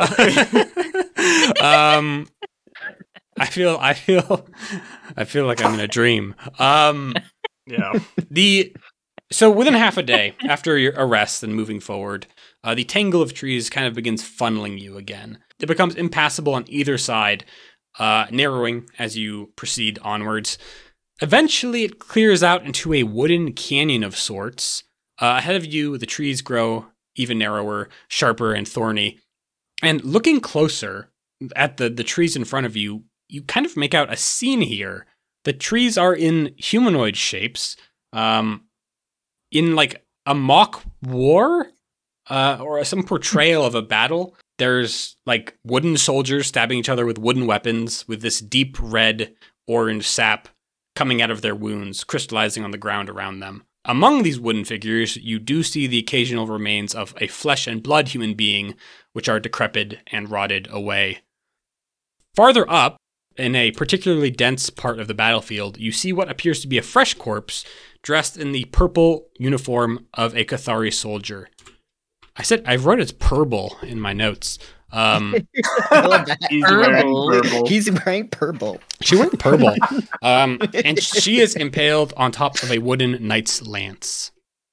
um. I feel. I feel. I feel like I'm in a dream. Um.
yeah.
The so within half a day after your arrest and moving forward, uh, the tangle of trees kind of begins funneling you again. It becomes impassable on either side, uh, narrowing as you proceed onwards. Eventually, it clears out into a wooden canyon of sorts. Uh, ahead of you, the trees grow even narrower, sharper, and thorny. And looking closer at the, the trees in front of you, you kind of make out a scene here. The trees are in humanoid shapes, um, in like a mock war, uh, or some portrayal of a battle. There's like wooden soldiers stabbing each other with wooden weapons, with this deep red orange sap coming out of their wounds, crystallizing on the ground around them. Among these wooden figures, you do see the occasional remains of a flesh and blood human being, which are decrepit and rotted away. Farther up, in a particularly dense part of the battlefield, you see what appears to be a fresh corpse dressed in the purple uniform of a Cathari soldier. I said I wrote it's purple in my notes. Um,
I love that.
He's wearing
Purple.
purple.
He's wearing purple.
she went purple, um, and she is impaled on top of a wooden knight's lance.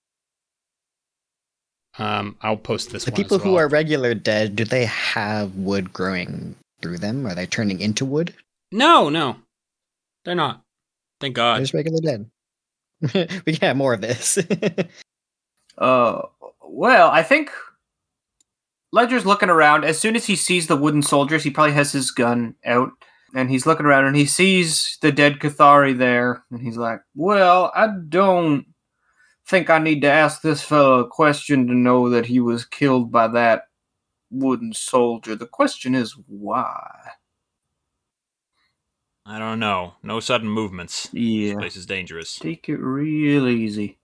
Um, I'll post this.
The
one
people
as
who
well.
are regular dead, do they have wood growing through them? Are they turning into wood?
No, no, they're not. Thank
They're
God.
just regular dead. We can have more of this.
Uh, well, I think Ledger's looking around. As soon as he sees the wooden soldiers, he probably has his gun out, and he's looking around, and he sees the dead Cathari there, and he's like, well, I don't think I need to ask this fellow a question to know that he was killed by that wooden soldier. The question is, why?
I don't know. No sudden movements. This
Yeah.
place is dangerous.
Take it real easy.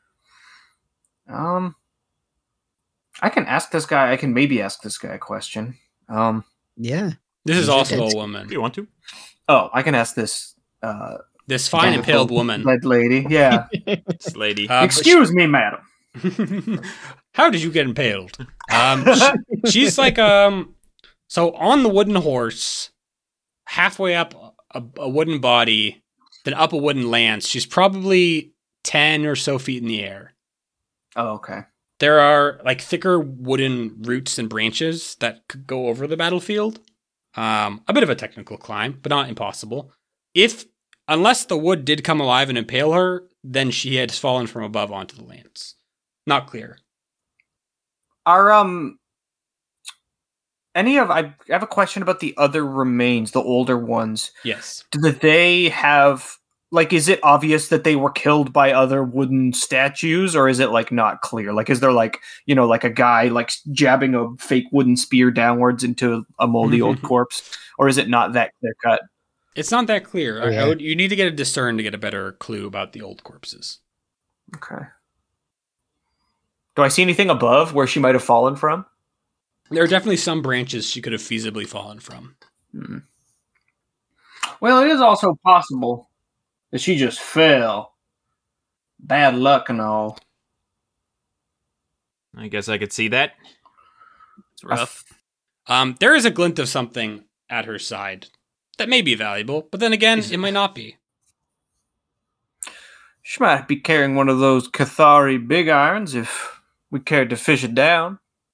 Um, I can ask this guy. I can maybe ask this guy a question. Um,
Yeah.
This is
These are
also
dead
a
If
woman.
you want to.
oh, I can ask this uh
This fine
Yeah.
impaled woman.
dead lady. Yeah.
This lady.
Uh, but
Excuse me, madam.
she- How did you get impaled? Um, she- she's like um. So on the wooden horse, halfway up a, a wooden body, then up a wooden lance. She's probably ten or so feet in the air.
Oh, okay.
There are like thicker wooden roots and branches that could go over the battlefield. Um, a bit of a technical climb, but not impossible. If, unless the wood did come alive and impale her, then she had fallen from above onto the lance. Not clear.
Are um any of I have a question about the other remains, the older ones.
Yes.
Do they have like is it obvious that they were killed by other wooden statues, or is it like not clear? Like is there like, you know, like a guy like jabbing a fake wooden spear downwards into a moldy old corpse? Or is it not that clear cut?
It's not that clear.
Oh,
I-
yeah.
I would, you need to get a discern to get a better clue about the old corpses.
Okay. Do I see anything above where she might have fallen from?
There are definitely some branches she could have feasibly fallen from.
Hmm. Well, it is also possible that she just fell. Bad luck and all.
I guess I could see that.
It's rough.
Um, there is a glint of something at her side that may be valuable, but then again,
Is-
it might not be.
She might be carrying one of those Cathari big irons if we cared to fish it down.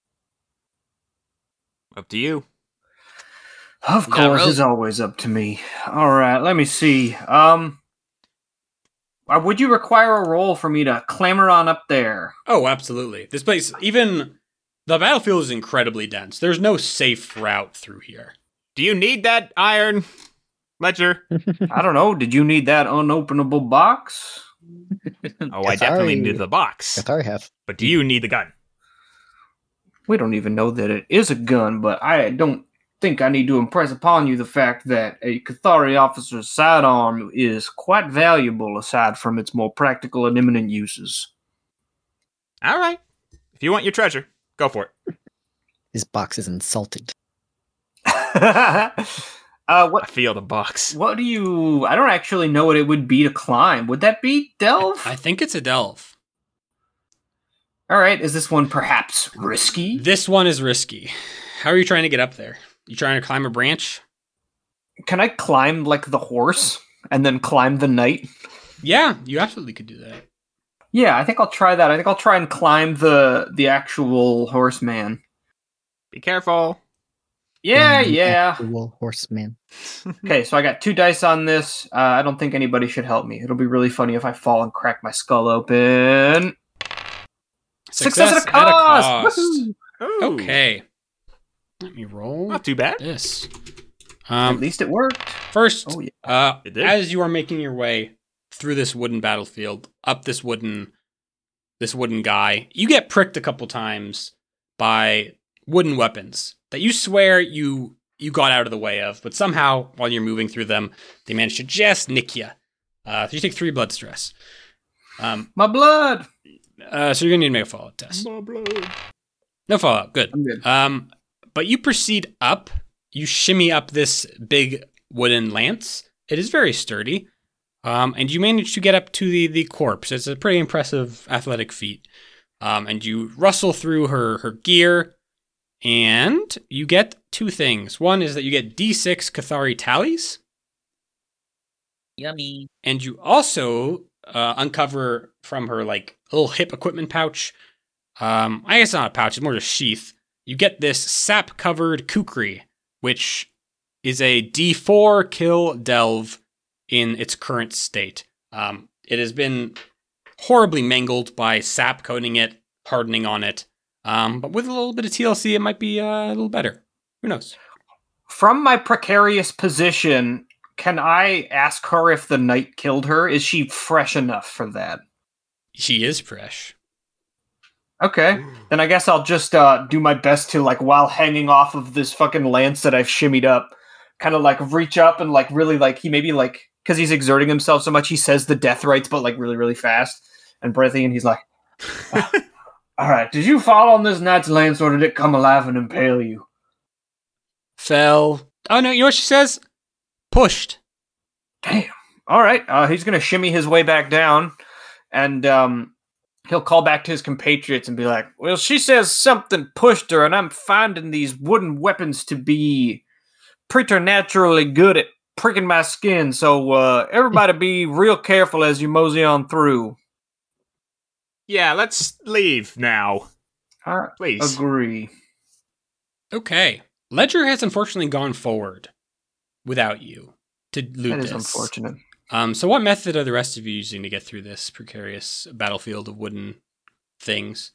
Up to you.
Of
You got
course,
rope.
it's always up to me. All right, let me see. Um, Uh, would you require a roll for me to clamber on up there?
Oh, absolutely. This place, even the battlefield is incredibly dense. There's no safe route through here.
Do you need that iron, Ledger?
I don't know. Did you need that unopenable box?
Oh, I definitely
Cathari-
need the box.
Cathari have.
But do you need the gun?
We don't even know that it is a gun, but I don't think I need to impress upon you the fact that a Cathari officer's sidearm is quite valuable aside from its more practical and imminent uses.
All right. If you want your treasure, go for it.
His box is insulted.
uh,
I
what
feel the box.
what do you... I don't actually know what it would be to climb. Would that be delve?
I think it's a delve.
All right, is this one perhaps risky?
This one is risky. How are you trying to get up there? You trying to climb a branch?
Can I climb like the horse and then climb the knight?
Yeah, you absolutely could do that.
Yeah, I think I'll try that. I think I'll try and climb the the actual horseman.
Be careful.
Yeah,
The
yeah.
actual horseman.
Okay, so I got two dice on this. Uh, I don't think anybody should help me. It'll be really funny if I fall and crack my skull open. Success, at a cost! Woohoo!
Ooh.
Okay. Let me roll
Not too bad.
this.
At
Um,
least it worked.
first,
Oh, yeah.
uh,
It did.
as you are making your way through this wooden battlefield, up this wooden, this wooden guy, you get pricked a couple times by wooden weapons that you swear you you got out of the way of, but somehow while you're moving through them, they manage to just nick you. Uh, so you take three blood stress. Um,
My blood!
uh, so you're gonna need to make a fallout test. No fallout. Good.
I'm good.
Um, but you proceed up. You shimmy up this big wooden lance. It is very sturdy. Um, and you manage to get up to the, the corpse. It's a pretty impressive athletic feat. Um, and you rustle through her, her gear, and you get two things. One is that you get D six Cathari tallies,
Yummy.
and you also uh, uncover from her like little hip equipment pouch. Um, I guess it's not a pouch; it's more just sheath. You get this sap-covered kukri, which is a D four kill delve in its current state. Um, it has been horribly mangled by sap coating it, hardening on it. Um, but with a little bit of T L C, it might be uh, a little better. Who knows?
From my precarious position, can I ask her if the knight killed her? Is she fresh enough for that?
She is fresh.
Okay, then I guess I'll just uh, do my best to, like, while hanging off of this fucking lance that I've shimmied up, kind of, like, reach up and, like, really, like, he maybe, like, because he's exerting himself so much, he says the death rites, but, like, really, really fast and breathy, and he's like, "Ah, all right, did you fall on this knight's lance, or did it come alive and impale you?"
Fell. Oh no! You know what she says? Pushed.
Damn. All right, uh, he's going to shimmy his way back down, and um, he'll call back to his compatriots and be like, "Well, she says something pushed her, and I'm finding these wooden weapons to be preternaturally good at pricking my skin, so uh, everybody be real careful as you mosey on through."
Yeah, let's leave now,
I
please.
agree.
Okay. Ledger has unfortunately gone forward without you to loot
That is
this.
unfortunate.
Um, so what method are the rest of you using to get through this precarious battlefield of wooden things?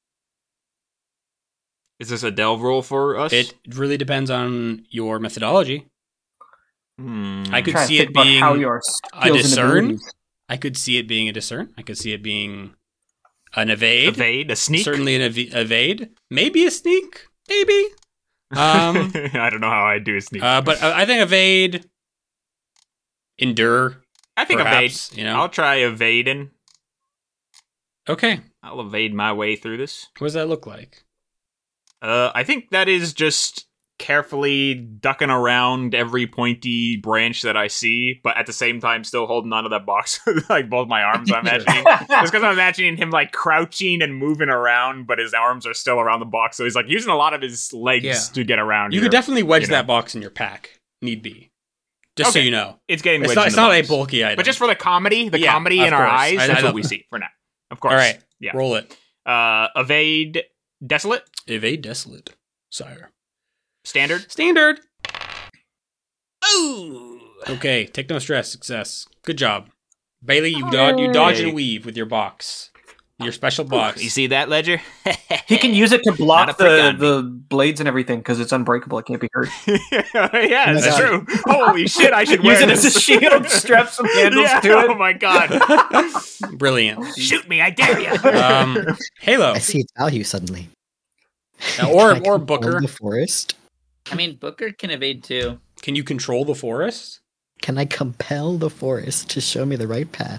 Is this a delve roll for us?
It really depends on your methodology.
Hmm.
I could
Trying to
see
think
it
about
being
how your
a
skills and
discern.
abilities-
I could see it being a discern. I could see it being an evade.
evade, a sneak.
Certainly an ev- evade. Maybe a sneak. Maybe. Um,
I don't know how I do a sneak.
uh, but uh, I think evade, endure.
I think
perhaps,
evade.
you know?
I'll try evading.
Okay.
I'll evade my way through this.
What does that look like?
Uh, I think that is just carefully ducking around every pointy branch that I see, but at the same time still holding onto that box with like both my arms. I'm imagining just because I'm imagining him like crouching and moving around, but his arms are still around the box, so he's like using a lot of his legs
Yeah.
to get around.
You
here.
could definitely wedge
you know.
that box in your pack, need be. Just so
Okay.
you know.
It's getting
It's
wedged
not,
in
it's
the
not a
box.
bulky item.
But just for the comedy, the
Yeah,
comedy
of
in our
course.
eyes,
I-
that's
I
what
know.
we see for now. Of course.
All right.
Yeah.
Roll it.
Uh, evade desolate
Evade desolate, sire.
standard.
Standard. Oh. Okay. Take no stress. Success. Good job. Bailey, you dodge, you dodge
Hey.
and weave with your box, your special box.
You see that, Ledger?
He can use it to
Not
block
a prick
the,
on me.
the blades and everything because it's unbreakable. It can't be hurt.
yeah,
my
that's
God.
true. Holy shit, I should wear
Use it
this.
as a shield, strap some handles
yeah,
to it.
Oh my god.
Brilliant.
Shoot me, I dare you.
Um, Halo,
I see its value suddenly.
Uh, or
Can I
or
control
Booker.
the forest.
I mean, Booker can evade too.
Can you control the forest?
Can I compel the forest to show me the right path?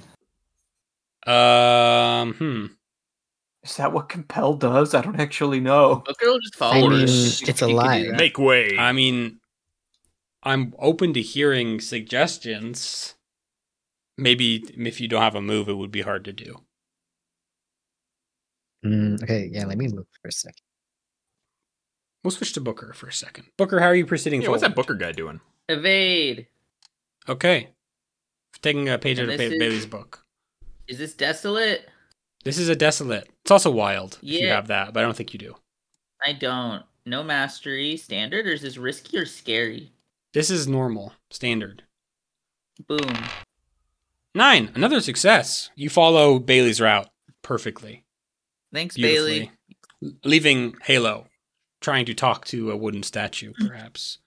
Um, hmm.
Is that what compel does? I don't actually know.
Booker will just
I
follow
mean,
us.
it's
He can do
alive.
that.
Make way.
I mean, I'm open to hearing suggestions. Maybe if you don't have a move, it would be hard to do.
Mm, okay, yeah, let me look for a second.
We'll switch to Booker for a second. Booker, how are you proceeding
yeah,
forward?
what's that Booker guy doing?
Evade.
Okay. Taking a page
And
out of
this
ba-
is-
Bailey's book.
Is this desolate?
This is a desolate. It's also wild if you
Yeah.
have that, but I don't think you do.
I don't. No mastery. Standard, or is this risky or scary?
This is normal, standard.
Boom.
Nine, another success. You follow Bailey's route perfectly,
Thanks,
beautifully,
Bailey.
leaving Halo trying to talk to a wooden statue, perhaps.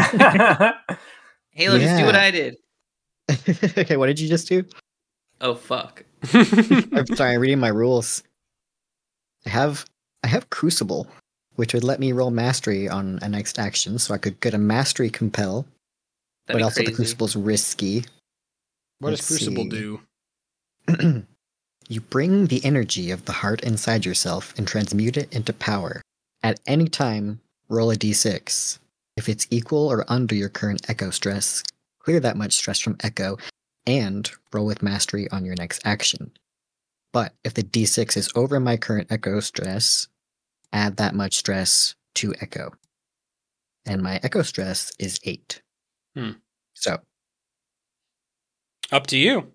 Halo, just do what
Yeah.
I did.
Okay, what did you just do?
Oh, fuck.
I'm sorry, I'm reading my rules. I have I have Crucible, which would let me roll mastery on a next action, so I could get a mastery compel,
That'd
but
be
also the
crazy.
Crucible's risky.
What does
Let's
Crucible
see.
do?
You bring the energy of the heart inside yourself and transmute it into power. At any time, roll a d six. If it's equal or under your current echo stress, clear that much stress from echo, and roll with mastery on your next action. But if the d six is over my current echo stress, add that much stress to echo. And my echo stress is eight.
Hmm.
So,
Up to you.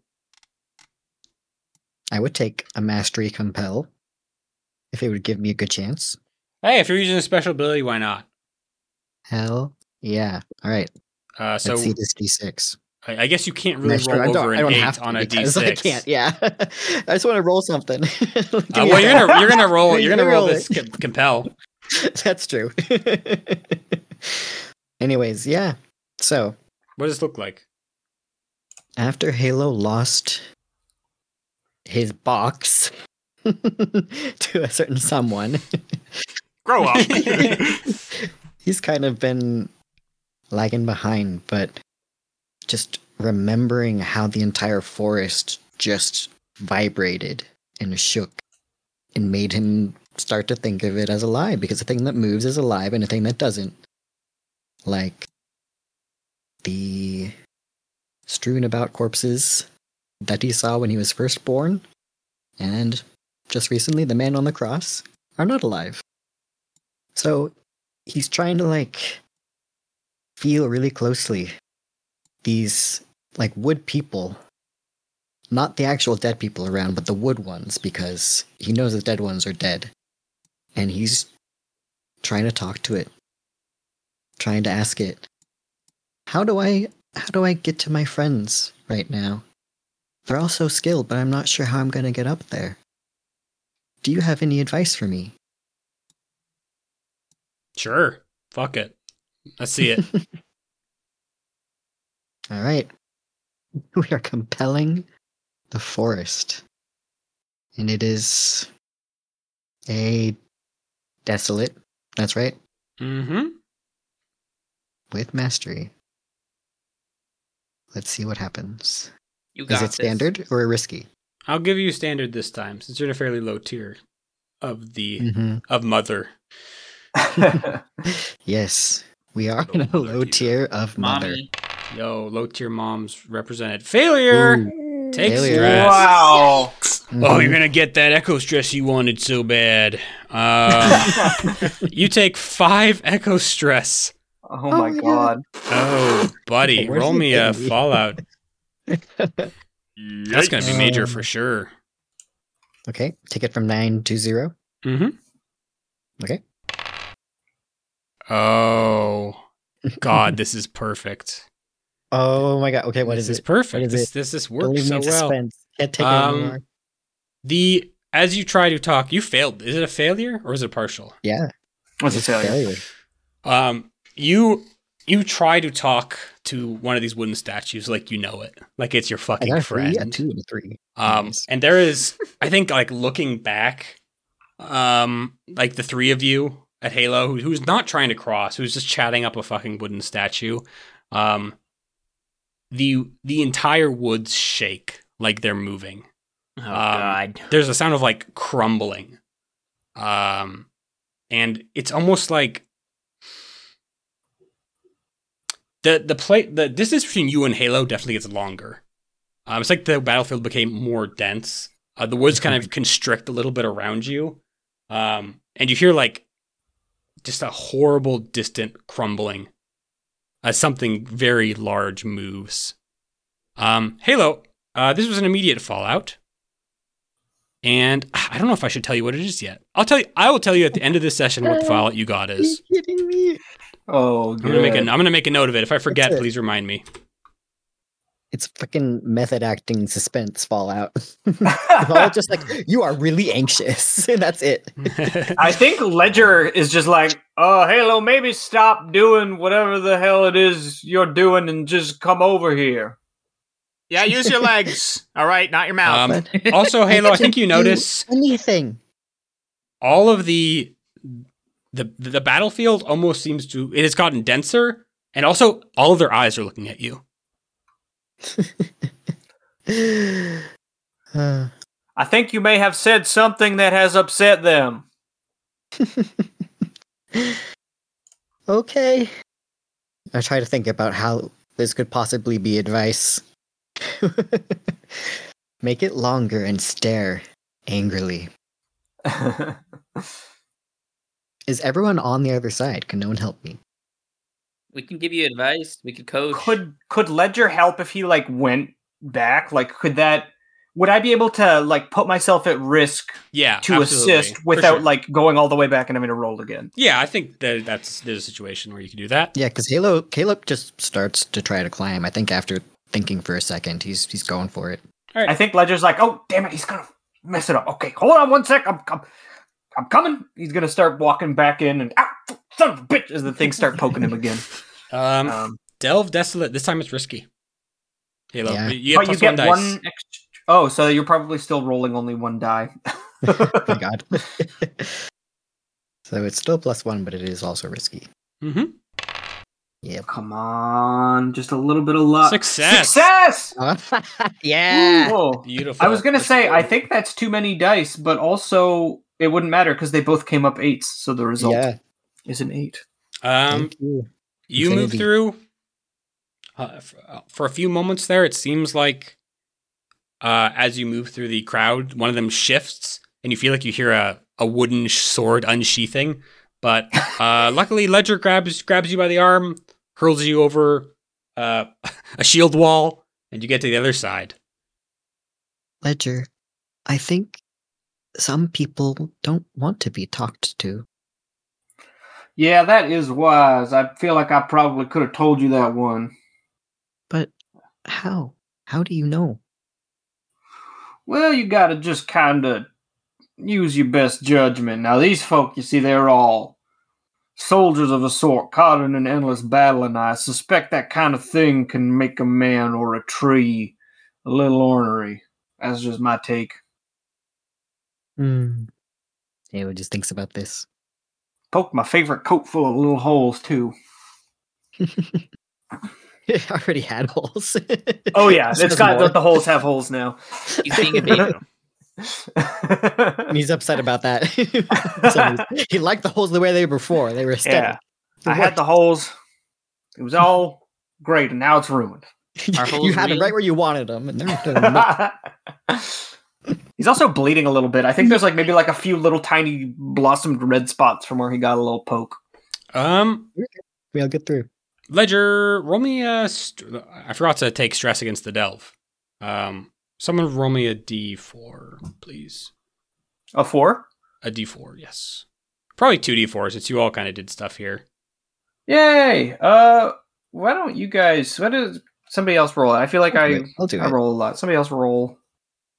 I would take a mastery compel if it would give me a good chance.
Hey, if you're using a special ability, why not?
Hell yeah. All right.
Uh, so
Let's see this d six.
I, I guess you can't really
Master- I
roll
don't-
over
I
an
don't
eight
have to
on a D
because
six.
I can't. Yeah, I just want to roll something. Give
Uh,
me
well,
a-
you're gonna you're gonna roll you're gonna
You
roll
roll
this
it.
com- compel.
That's true. Anyways, yeah. So
What does this look like?
after Halo lost his box to a certain someone,
Grow up.
he's kind of been lagging behind, but just remembering how the entire forest just vibrated and shook and made him start to think of it as alive, because a thing that moves is alive and a thing that doesn't. Like the strewn about corpses that he saw when he was first born, and just recently the man on the cross, are not alive. So he's trying to like feel really closely these like wood people, not the actual dead people around, but the wood ones, because he knows the dead ones are dead. And he's trying to talk to it, trying to ask it, how do I how do I get to my friends right now? They're all so skilled, but I'm not sure how I'm gonna get up there. Do you have any advice for me?
Sure. Fuck it. Let's see it.
All right. We are compelling the forest. And it is a desolate. That's right.
Mm-hmm.
With mastery. Let's see what happens.
You got
Is it
this.
standard or risky?
I'll give you standard this time, since you're in a fairly low tier of the
Mm-hmm.
of mother.
Yes. We are
Low
in a
mother
low
tier.
tier of mother.
Mommy.
Yo, low tier moms represented. Failure.
Ooh,
Take
failure.
stress.
Wow.
mhm.
Oh, you're gonna get that echo stress you wanted so bad. Um, you take five echo stress.
Oh my
Oh, yeah.
god.
Oh, buddy,
Where's
roll
he
me a
getting me?
Fallout. That's gonna be major
Um,
for sure.
Okay. Take it from nine to zero.
Mm-hmm.
Okay.
Oh, God, this is perfect.
Oh my god. Okay, what
this
is
is
it?
perfect.
What is
this,
it?
this this
Don't
works
leave me
so
in
well.
suspense. Can't take
Um,
it anymore.
The as you try to talk, you failed. Is it a failure or is it partial?
Yeah.
What's a
It's
failure?
Um, you you try to talk to one of these wooden statues like you know it, like it's your
I
fucking
got a three.
friend.
Yeah, two and a three.
Um,
Nice.
and there is, I think, like looking back, um, like the three of you at Halo, who, who's not trying to cross, who's just chatting up a fucking wooden statue. Um, the the entire woods shake like they're moving.
Oh,
Um,
God.
There's a sound of like crumbling, um, and it's almost like the the play the distance between you and Halo definitely gets longer. Um, it's like the battlefield became more dense. Uh, the woods kind of constrict a little bit around you, um, and you hear like just a horrible distant crumbling as something very large moves. Um, Halo, uh, this was an immediate fallout. And I don't know if I should tell you what it is yet. I'll tell you. I will tell you at the end of this session what the fallout you got
Are
is.
you kidding me?
Oh,
I'm gonna make a. I'm
good.
gonna make a note of it. If I forget,
That's it.
please remind me.
It's fucking method acting suspense Fallout. It's all just like, you are really anxious. And that's it.
I think Ledger is just like, oh, Halo, maybe stop doing whatever the hell it is you're doing and just come over here.
Yeah, use your legs. All right, not your mouth.
um, also, Halo, I think you
Didn't do
notice
anything.
all of the the the battlefield almost seems to it has gotten denser, and also all of their eyes are looking at you.
Uh,
I think you may have said something that has upset them.
okay. I try to think about how this could possibly be advice. Make it longer and stare angrily. Is everyone on the other side? Can no one help me?
We can give you advice. We could coach.
could could Ledger help if he like went back? Like, could that? Would I be able to like put myself at risk
Yeah,
to
absolutely.
assist
For
without
sure.
like going all the way back and having to roll again?
Yeah, I think that that's there's a situation where you can do that.
Yeah, because Halo Caleb just starts to try to climb. I think after thinking for a second, he's he's going for it.
I think Ledger's like, oh damn it, he's gonna mess it up. Okay, hold on one sec. I'm I'm, I'm coming. He's gonna start walking back in and ah, son of a bitch as the things start poking him again.
Um,
Um,
Delve Desolate. This time it's risky. Halo,
Yeah.
you get
but
plus
you get
one dice.
one extra. Oh, so you're probably still rolling only one die.
Oh my god. So it's still plus one, but it is also risky.
Mm-hmm.
Yep.
Come on, just a little bit of luck.
Success.
Success.
yeah.
Whoa.
Beautiful.
I was gonna
That's
say,
cool.
I think that's too many dice, but also it wouldn't matter because they both came up eights, so the result
Yeah.
is an eight.
Um,
Thank you.
you move
Infinity.
through. Uh, f- uh, for a few moments there, it seems like uh, as you move through the crowd, one of them shifts, and you feel like you hear a, a wooden sh- sword unsheathing. But uh, luckily, Ledger grabs grabs you by the arm, hurls you over uh, a shield wall, and you get to the other side.
Ledger, I think some people don't want to be talked to.
Yeah, that is wise. I feel like I probably could have told you that one.
But how? How do you know?
Well, you gotta just kind of use your best judgment. Now, these folk, you see, they're all soldiers of a sort, caught in an endless battle, and I suspect that kind of thing can make a man or a tree a little ornery. That's just my take.
Hmm. Halo just thinks about this.
Poked my favorite coat full of little holes, too.
It already had holes.
Oh, yeah,
Just
it's
has
got
more.
the, the holes have holes now.
He's being a baby.
And he's upset about that. So he's- he liked the holes the way they were before. They were aesthetic.
Yeah. I had the holes. It was all great, and now it's ruined.
Are
you
holes
had them
real?
right where you wanted them, and they're, they're not.
He's also bleeding a little bit. I think there's like maybe like a few little tiny blossomed red spots from where he got a little poke.
Um,
We'll get through.
Ledger, roll me a. St- I forgot to take stress against the delve. Um, someone roll me a d four, please.
A four?
A d four, yes. Probably two d fours. Since you all kind of did stuff here.
Yay! Uh, why don't you guys? What is somebody else roll it? I feel like
I'll
I
do it. I'll do
I
it.
roll a lot. Somebody else roll.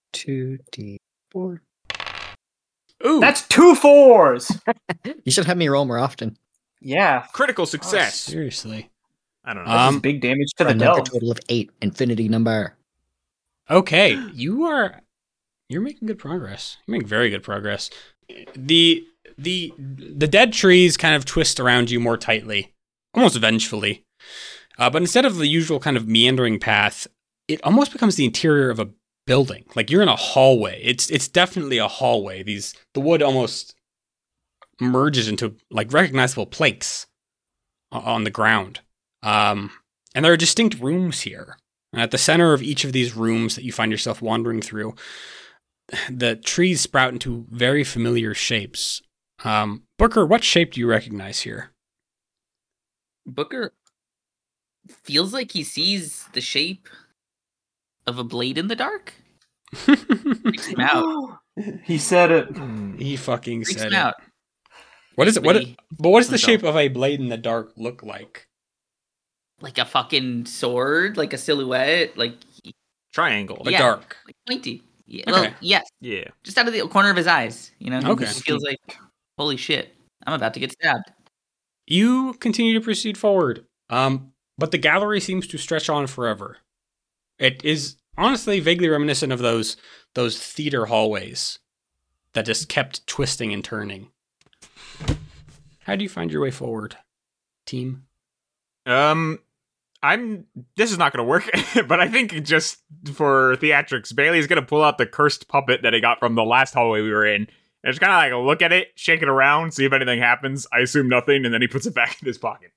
two d four.
Ooh,
That's two fours.
You should have me roll more often.
Yeah.
Critical
oh,
success.
seriously.
I don't know.
This
Um,
is big damage to
For
the
a number
delve.
total of eight. Infinity number.
Okay, you are you're making good progress. You're making very good progress. The the the dead trees kind of twist around you more tightly, almost vengefully. Uh, but instead of the usual kind of meandering path, it almost becomes the interior of a building. Like you're in a hallway. It's it's definitely a hallway. These the wood almost merges into like recognizable planks o- on the ground. Um, and there are distinct rooms here. And at the center of each of these rooms that you find yourself wandering through, the trees sprout into very familiar shapes. Um, Booker, what shape do you recognize here?
Booker feels like he sees the shape of a blade in the dark. Freaks him out.
He said it.
He fucking
Freaks
said
him
it.
out.
What is it? What?
But he-
But what does the
himself.
shape of a blade in the dark look like?
Like a fucking sword, like a silhouette, like,
Triangle.
Like
Yeah.
dark.
like pointy. Yeah,
Okay.
well, yes,
Yeah.
just out of the corner of his eyes. You know, he
Okay.
just feels like, holy shit, I'm about to get stabbed.
You continue to proceed forward, um, but the gallery seems to stretch on forever. It is honestly vaguely reminiscent of those those theater hallways that just kept twisting and turning. How do you find your way forward, team?
Um, I'm. This is not going to work, but I think just for theatrics, Bailey's going to pull out the cursed puppet that he got from the last hallway we were in, and just kind of like look at it, shake it around, see if anything happens. I assume nothing, and then he puts it back in his pocket.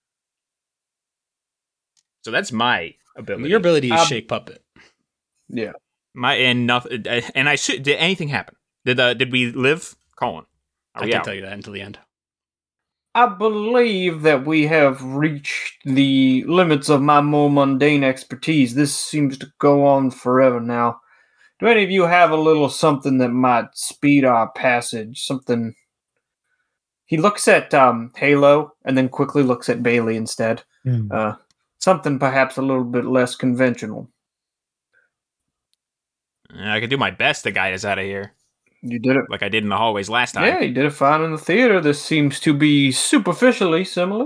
So that's my ability.
Your ability is
Um,
shake puppet.
Yeah.
My and nothing. And I should. Did anything happen? Did uh, did we live, Colin? Are
I
we
can't
out?
tell you that until the end.
I believe that we have reached the limits of my more mundane expertise. This seems to go on forever now. Do any of you have a little something that might speed our passage? Something. He looks at um, Halo and then quickly looks at Bailey instead.
Hmm.
Uh, something perhaps a little bit less conventional.
I could do my best to guide us out of here,
You did it.
like I did in the hallways last time.
Yeah, you did it fine in the theater. This seems to be superficially similar.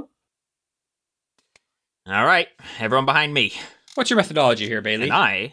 All right, everyone behind me.
What's your methodology here, Bailey?
And I,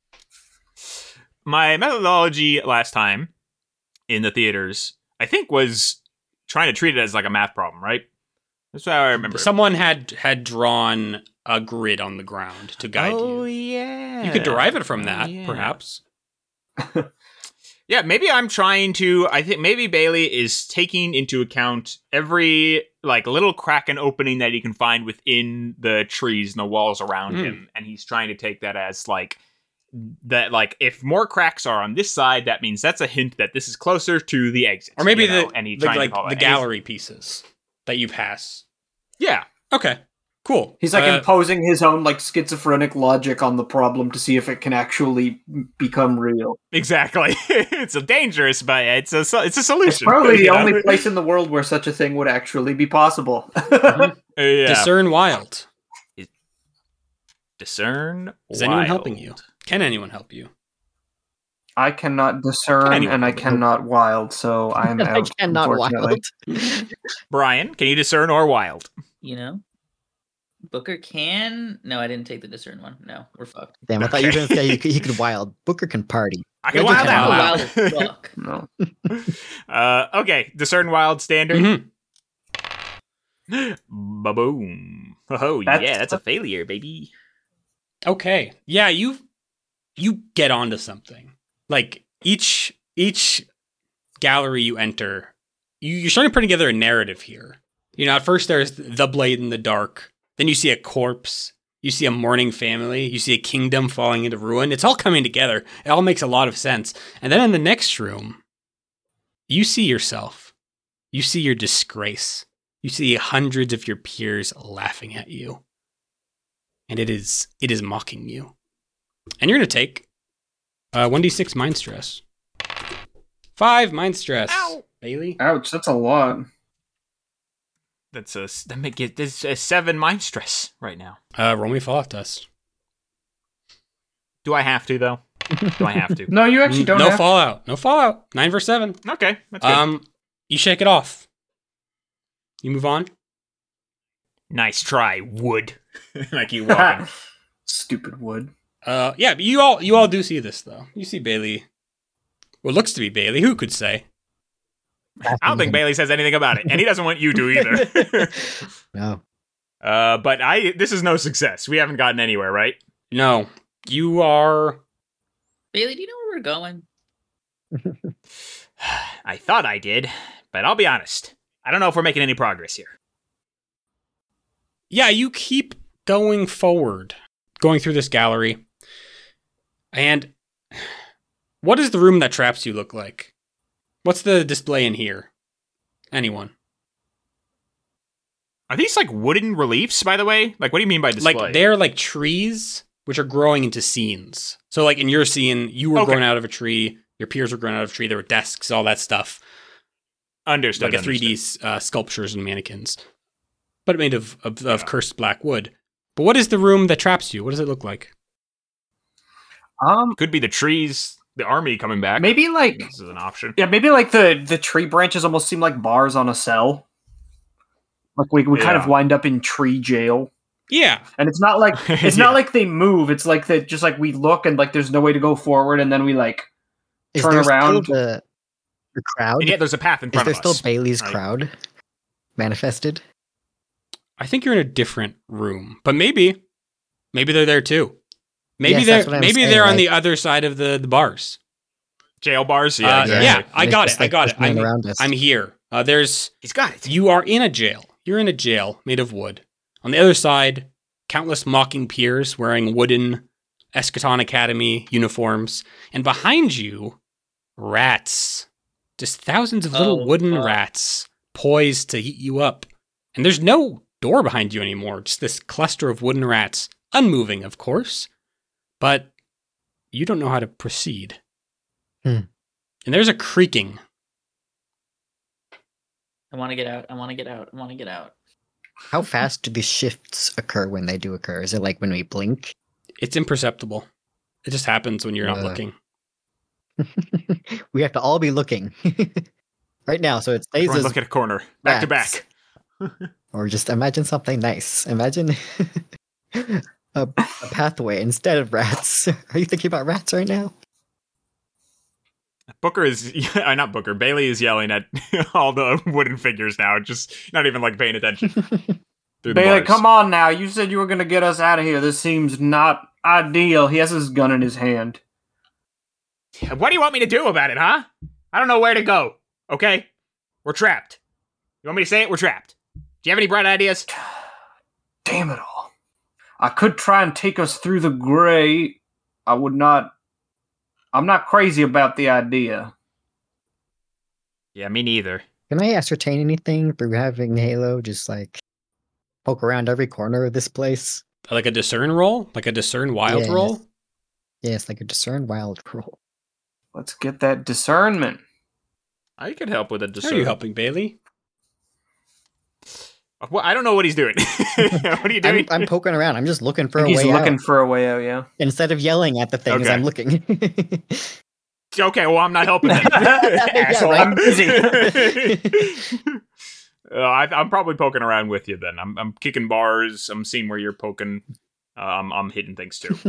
my methodology last time in the theaters, I think was trying to treat it as like a math problem, right? That's how I remember.
Someone had had drawn a grid on the ground to guide
oh
you.
yeah,
You could derive it from
Oh,
that,
yeah.
perhaps.
Yeah, maybe I'm trying to. I think maybe Bailey is taking into account every like little crack and opening that he can find within the trees and the walls around
Mm.
him, and he's trying to take that as like that. Like if more cracks are on this side, that means that's a hint that this is closer to the exit.
Or maybe
you know,
the,
and he's
the
trying to
like
call
the
that. And he's-
gallery pieces that you pass.
Yeah,
Okay, cool.
He's like
Uh,
imposing his own like schizophrenic logic on the problem to see if it can actually become real.
exactly. It's a dangerous, but it's a so- it's a solution.
It's probably the
you know?
only place in the world where such a thing would actually be possible.
Uh, yeah.
discern wild.
Discern.
Is anyone
wild.
helping you? Can anyone help you?
I cannot discern
Anyone
and I
can.
cannot wild, so I'm
I
out.
cannot
unfortunately.
wild.
Brian, can you discern or wild?
You know, Booker can. No, I didn't take the discern one. No, we're fucked.
Damn, I thought you were
Okay.
gonna say he could, he could wild. Booker can party.
I can
Yeah, you
wild
can
out.
Wild as fuck.
No.
uh, okay, discern wild standard.
Mhm.
Ba-boom. Oh
That's-
yeah, that's a failure, baby.
Okay. Yeah, you you get onto something. Like each each gallery you enter, you, you're starting to put together a narrative here. You know, at first there's the blade in the dark. Then you see a corpse. You see a mourning family. You see a kingdom falling into ruin. It's all coming together. It all makes a lot of sense. And then in the next room, you see yourself. You see your disgrace. You see hundreds of your peers laughing at you. And it is it is mocking you. And you're going to take uh, one d six mind stress. Five mind stress.
Ow.
Bailey?
Ouch, that's a lot.
That's a that make it this a seven mind stress right now.
Uh, roll me a fallout test.
Do I have to though? Do I have to?
No, you actually don't
no
have
fallout. No fallout. Nine versus seven.
Okay, that's good.
Um, you shake it off. You move on.
Nice try, wood. Like you walking.
Stupid wood.
Uh, yeah, but you all you all do see this though. You see Bailey. What looks to be Bailey. Who could say?
I don't think Bailey says anything about it, and he doesn't want you to either.
No.
Uh, but I this is no success. We haven't gotten anywhere, right?
No, you are.
Bailey, do you know where we're going?
I thought I did, but I'll be honest. I don't know if we're making any progress here.
Yeah, you keep going forward, going through this gallery. And what does the room that traps you look like? What's the display in here? Anyone?
Are these like wooden reliefs, by the way? Like, what do you mean by display?
Like, they're like trees which are growing into scenes. So, like, in your scene, you were
Okay.
growing out of a tree, your peers were growing out of a tree, there were desks, all that stuff.
Understood.
Like a three D uh, sculptures and mannequins. But made of, of, of
Yeah.
cursed black wood. But what is the room that traps you? What does it look like?
Um,
Could be the trees, the army coming back.
maybe like
This is an option.
yeah, maybe like the the tree branches almost seem like bars on a cell. Like we we kind of
Yeah.
wind up in tree jail,
Yeah.
and it's not like it's
Yeah.
not like they move. It's like that, just like we look and like there's no way to go forward, and then we like
Is
turn
there
around.
still the, the crowd?
And yet there's a path in
Is
front
there
of
still
us.
Bailey's
right?
crowd manifested?
I think you're in a different room. But maybe. Maybe they're there too. Maybe
Yes,
they're
that's what I'm
maybe
saying,
they're on
like-
the other side of the, the bars.
Jail bars?
Uh,
Yeah,
yeah,
exactly.
I
It's
got
just,
it. I
like,
got it.
whispering
I'm,
around us.
I'm here. Uh, there's
He's got it.
you are in a jail. You're in a jail made of wood. On the other side, countless mocking peers wearing wooden Eschaton Academy uniforms, and behind you, rats. Just thousands of little
Oh,
wooden
fuck.
rats poised to eat you up. And there's no door behind you anymore. Just this cluster of wooden rats, unmoving, of course, but you don't know how to proceed.
Hmm.
And there's a creaking.
I want to get out. I want to get out. I want to get out.
How fast do these shifts occur when they do occur? Is it like when we blink?
It's imperceptible. It just happens when you're not
Uh.
looking.
We have to all be looking right now, so it stays
Everyone
as
look at a corner. Back to
rats.
back.
Or just imagine something nice. Imagine a, a pathway instead of rats. Are you thinking about rats right now?
Booker is, uh, not Booker, Bailey is yelling at all the wooden figures now, just not even like paying attention. Through the
Bailey,
bars.
come on now. You said you were gonna get us out of here. This seems not ideal. He has his gun in his hand.
What do you want me to do about it, huh? I don't know where to go, okay? We're trapped. You want me to say it? We're trapped. Do you have any bright ideas?
Damn it all. I could try and take us through the gray. I would not. I'm not crazy about the idea.
Yeah, me neither.
Can I ascertain anything through having Halo just like poke around every corner of this place?
Like a discern roll? Like a discern wild
Yes.
roll?
Yeah, it's like a discern wild roll.
Let's get that discernment.
I could help with a
How
discern.
are you helping, Bailey?
Well, I don't know what he's doing. What are you
I'm,
doing?
I'm poking around. I'm just looking for a
He's
way
looking
out.
for a way out, yeah.
Instead of yelling at the things,
Okay.
I'm looking.
Okay, well, I'm not helping then. Asshole.
right.
I'm busy.
Uh, I, I'm probably poking around with you then. I'm, I'm kicking bars. I'm seeing where you're poking. Uh, I'm, I'm hitting things too.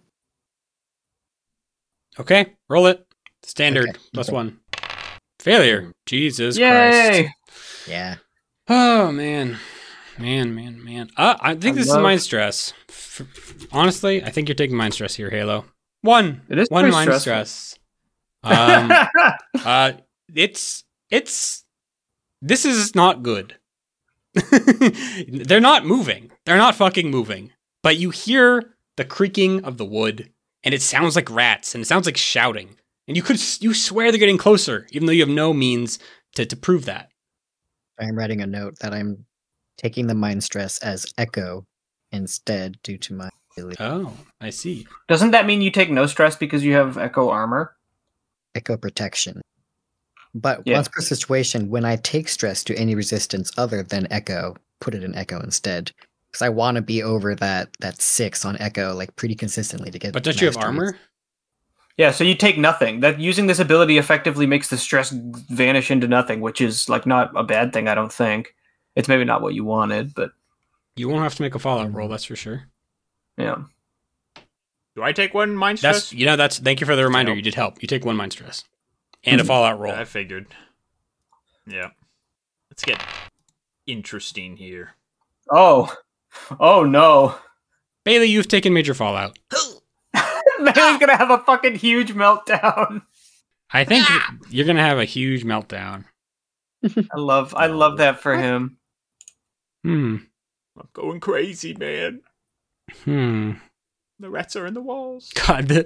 Okay, roll it. Standard,
Okay,
plus
okay.
one. Failure. Jesus
Yay!
Christ.
Yeah.
Oh, man. Man, man, man. Uh, I think
I
this
love-
is mind stress. F- honestly, I think you're taking mind stress here, Halo. One.
It is
One
pretty
mind
stressful.
stress. Um, uh, it's, it's, this is not good. They're not moving. They're not fucking moving. But you hear the creaking of the wood, and it sounds like rats, and it sounds like shouting. And you could, you swear they're getting closer, even though you have no means to, to prove that.
I'm writing a note that I'm taking the mind stress as echo instead due to my ability.
Oh, I see.
Doesn't that mean you take no stress because you have Echo armor?
Echo protection. But
Yeah.
once per situation, when I take stress to any resistance other than echo, put it in echo instead. Because I want to be over that that six on echo like pretty consistently to get.
But don't you have
mastery.
armor?
Yeah, so you take nothing. That using this ability effectively makes the stress vanish into nothing, which is like not a bad thing, I don't think. It's maybe not what you wanted, but
You won't have to make a fallout roll, that's for sure.
yeah.
Do I take one mind stress?
That's you know that's thank you for the reminder.
Nope.
You did help. You take one mind stress and a fallout roll.
I figured. Yeah. Let's get interesting here.
Oh. Oh no.
Bailey, you've taken major fallout.
Bailey's gonna have a fucking huge meltdown.
I think you're gonna have a huge meltdown.
I love I love that for him.
Hmm.
I'm going crazy, man.
Hmm.
The rats are in the walls.
God. The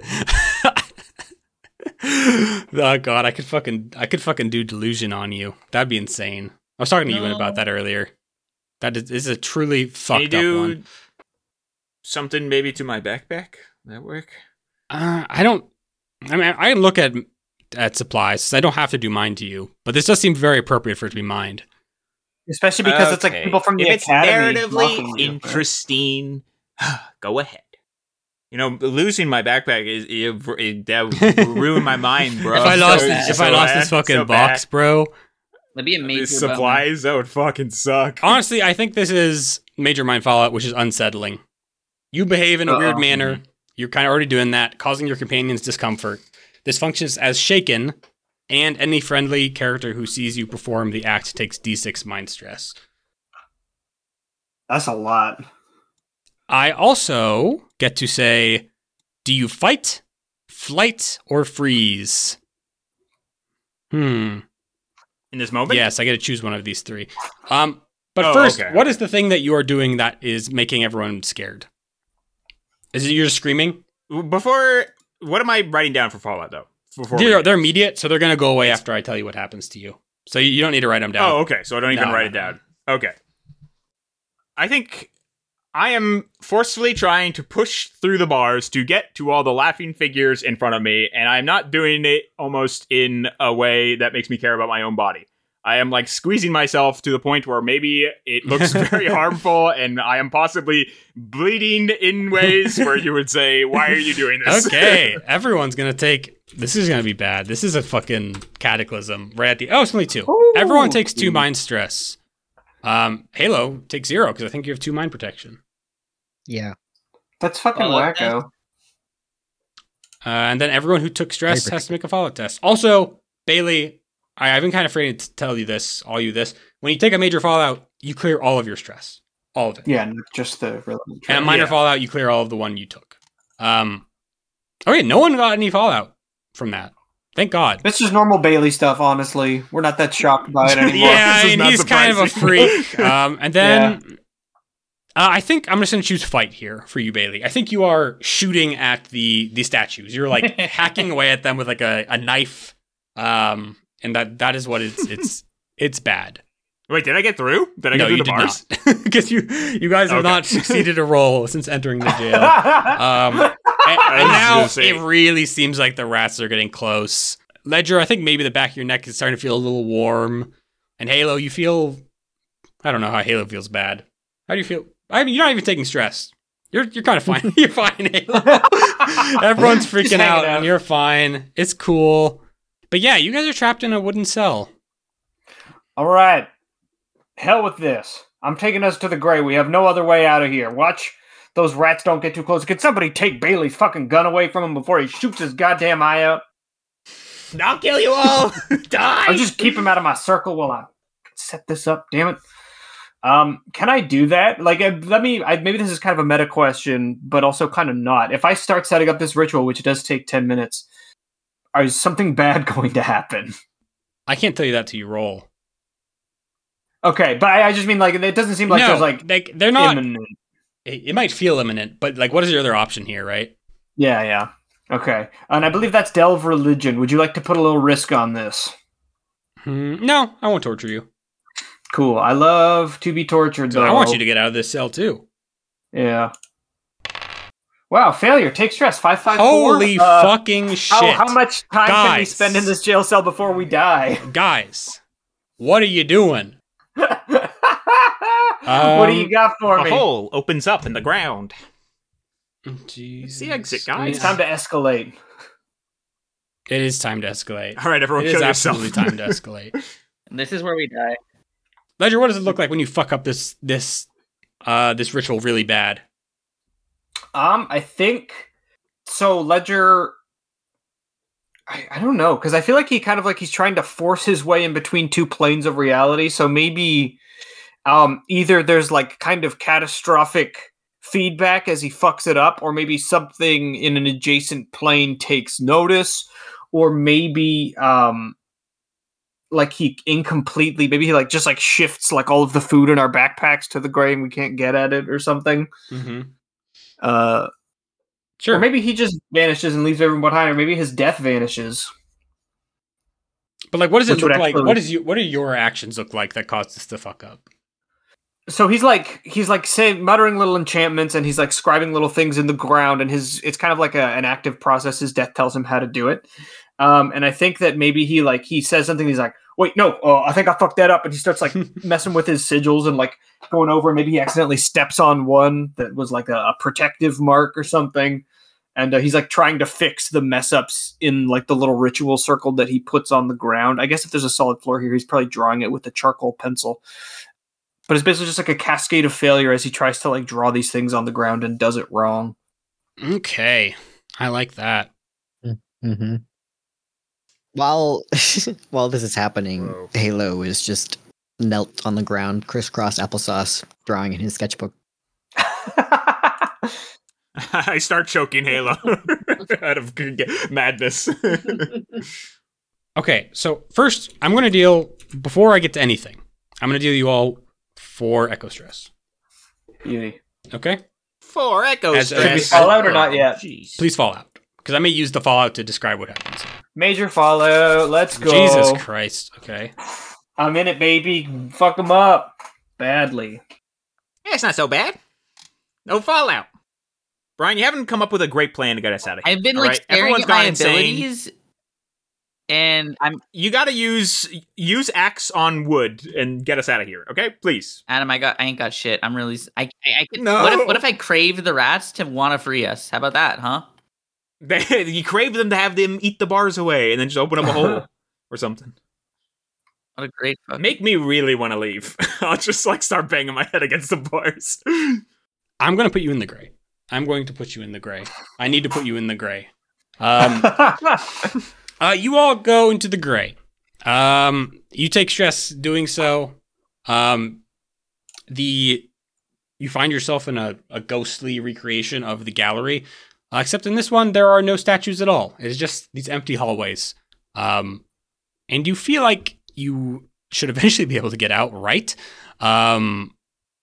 oh God, I could fucking I could fucking do delusion on you. That'd be insane. I was talking to
No.
you about that earlier. That is, this is a truly
Can
fucked
you
up
do
one.
something maybe to my backpack? That work?
Uh, I don't. I mean, I look at at supplies. I don't have to do mine to you, but this does seem very appropriate for it to be mined.
Especially because it's like
Okay.
people from the
if it's
academy.
narratively
mocking you.
interesting, go ahead. You know, losing my backpack is it, it, that ruined my mind, bro.
if I lost,
so-
if
so
I lost
bad,
this fucking
so
box,
bad.
bro.
That'd be a major
These
bummer.
supplies, that would fucking suck.
Honestly, I think this is major mind fallout, which is unsettling. You behave in a weird
Uh-oh.
manner. You're kind of already doing that, causing your companions discomfort. This functions as shaken, and any friendly character who sees you perform the act takes d six mind stress.
That's a lot.
I also get to say, do you fight, flight, or freeze? Hmm.
In this moment?
Yes, I get to choose one of these three. Um, but
Oh,
first,
okay.
what is the thing that you are doing that is making everyone scared? Is it you're just screaming?
Before, what am I writing down for Fallout, though? Before we
They're,
do
they're
this?
immediate, so they're going to go away after I tell you what happens to you. So you, you don't need to write them down.
Oh, okay. So I don't even
No,
write it
no,
down. Okay. I think I am forcefully trying to push through the bars to get to all the laughing figures in front of me, and I'm not doing it almost in a way that makes me care about my own body. I am like squeezing myself to the point where maybe it looks very harmful, and I am possibly bleeding in ways where you would say, "Why are you doing this?"
Okay, everyone's going to take... This is going to be bad. This is a fucking cataclysm. Right at the... Oh, it's only two.
Ooh.
Everyone takes two mind stress. Um, Halo takes zero, because I think you have two mind protection.
Yeah.
That's fucking
Fallout
wacko.
Uh, and then everyone who took stress has to make a fallout test. Also, Bailey, I, I've been kind of afraid to tell you this, all you this. When you take a major fallout, you clear all of your stress. All of it.
Yeah, not just the relevant.
And a minor
Yeah.
fallout, you clear all of the one you took. Um, okay, no one got any fallout from that. Thank God.
This is normal Bailey stuff, honestly. We're not that shocked by it anymore.
Yeah,
This is
and
not
he's kind of a
surprising.
freak. Um, and then uh, I think I'm just going to choose fight here for you, Bailey. I think you are shooting at the the statues. You're like hacking away at them with like a, a knife. Um, and that that is what it's it's it's bad.
Wait, did I get through? Did I
no,
get through
you
the
did
bars?
not, because you you guys have
Okay.
not succeeded a roll since entering the jail. Um, and, and
was
now
gonna say-
it really seems like the rats are getting close. Ledger, I think maybe the back of your neck is starting to feel a little warm. And Halo, you feel... I don't know how Halo feels bad. How do you feel? I mean, you're not even taking stress. You're you're kind of fine. You're fine, Halo. Everyone's freaking
hanging
out,
out.
and you're fine. It's cool. But yeah, you guys are trapped in a wooden cell.
All right. Hell with this. I'm taking us to the gray. We have no other way out of here. Watch those rats don't get too close. Can somebody take Bailey's fucking gun away from him before he shoots his goddamn eye out?
I'll kill you all. Die.
I'll just keep him out of my circle while I set this up. Damn it. Um, can I do that? Like, uh, let me. I, maybe this is kind of a meta question, but also kind of not. If I start setting up this ritual, which does take ten minutes, is something bad going to happen?
I can't tell you that till you roll.
Okay, but I, I just mean like it doesn't seem like
no,
there's like
like they're not.
imminent.
It, it might feel imminent, but like, what is your other option here, right?
Yeah, yeah. Okay, and I believe that's Delve Religion. Would you like to put a little risk on this?
Hmm, no, I won't torture you.
Cool. I love to be tortured, though.
I want you to get out of this cell too.
Yeah. Wow, failure. Take stress. Five five four.
Holy
Uh,
fucking shit!
How, how much time can we
Guys.
spend in this jail cell before we die?
Guys, what are you doing?
what do you got for
A
me?
hole opens up in the ground.
Jesus.
the exit,
I mean,
guys.
It's time to escalate.
It is time to escalate.
All right, everyone,
It
kill
is
yourself.
absolutely time to escalate.
And this is where we die.
Ledger, what does it look like when you fuck up this this uh this ritual really bad?
Um, I think so. Ledger, I, I don't know, because I feel like he kind of like he's trying to force his way in between two planes of reality. So maybe, um, either there's like kind of catastrophic feedback as he fucks it up, or maybe something in an adjacent plane takes notice, or maybe um. like he incompletely maybe he like just like shifts like all of the food in our backpacks to the gray and we can't get at it or something.
Mm-hmm.
Uh
Sure.
or maybe he just vanishes and leaves everyone behind, or maybe his death vanishes.
But like, what does it
Which would
look like?
actually-
What is you? What do your actions look like that caused this to fuck up?
So he's like he's like saying muttering little enchantments, and he's like scribing little things in the ground, and his it's kind of like a, an active process. His death tells him how to do it. Um, and I think that maybe he like he says something. He's like, "Wait, no, uh, I think I fucked that up." And he starts like messing with his sigils and like going over. Maybe he accidentally steps on one that was like a, a protective mark or something. And uh, he's like trying to fix the mess ups in like the little ritual circle that he puts on the ground. I guess if there's a solid floor here, he's probably drawing it with a charcoal pencil. But it's basically just like a cascade of failure as he tries to like draw these things on the ground and does it wrong.
Okay, I like that.
Mm-hmm. While while this is happening,
Whoa.
Halo is just knelt on the ground, crisscross applesauce, drawing in his sketchbook.
I start choking Halo out of g- g- madness.
Okay, so first, I'm going to deal before I get to anything. I'm going to deal you all four echo stress.
Beauty.
Okay,
Four echo
As-
stress.
Should we
Fallout or not yet?
Jeez.
please fall out because I may use the fallout to describe what happens.
Major Fallout. Let's go.
Jesus Christ. Okay.
I'm in it, baby. Fuck them up badly.
Yeah, it's not so bad. No fallout. Brian, you haven't come up with a great plan to get us out of here.
I've been
all
like
right?
staring
Everyone's
at my
gone insane.
abilities, and I'm
You got to use use axe on wood and get us out of here. Okay, please.
Adam. I got. I ain't got shit. I'm really. I. I, I could,
No.
What if? What if I crave the rats to want to free us? How about that, huh?
They, you crave them to have them eat the bars away and then just open up a hole or something.
What a great. Fuck.
Make me really want to leave. I'll just like start banging my head against the bars.
I'm going to put you in the gray. I'm going to put you in the gray. I need to put you in the gray. Um, uh, you all go into the gray. Um, you take stress doing so. Um, the you find yourself in a, a ghostly recreation of the gallery. Uh, except in this one, there are no statues at all. It's just these empty hallways. Um, and you feel like you should eventually be able to get out, right? Um,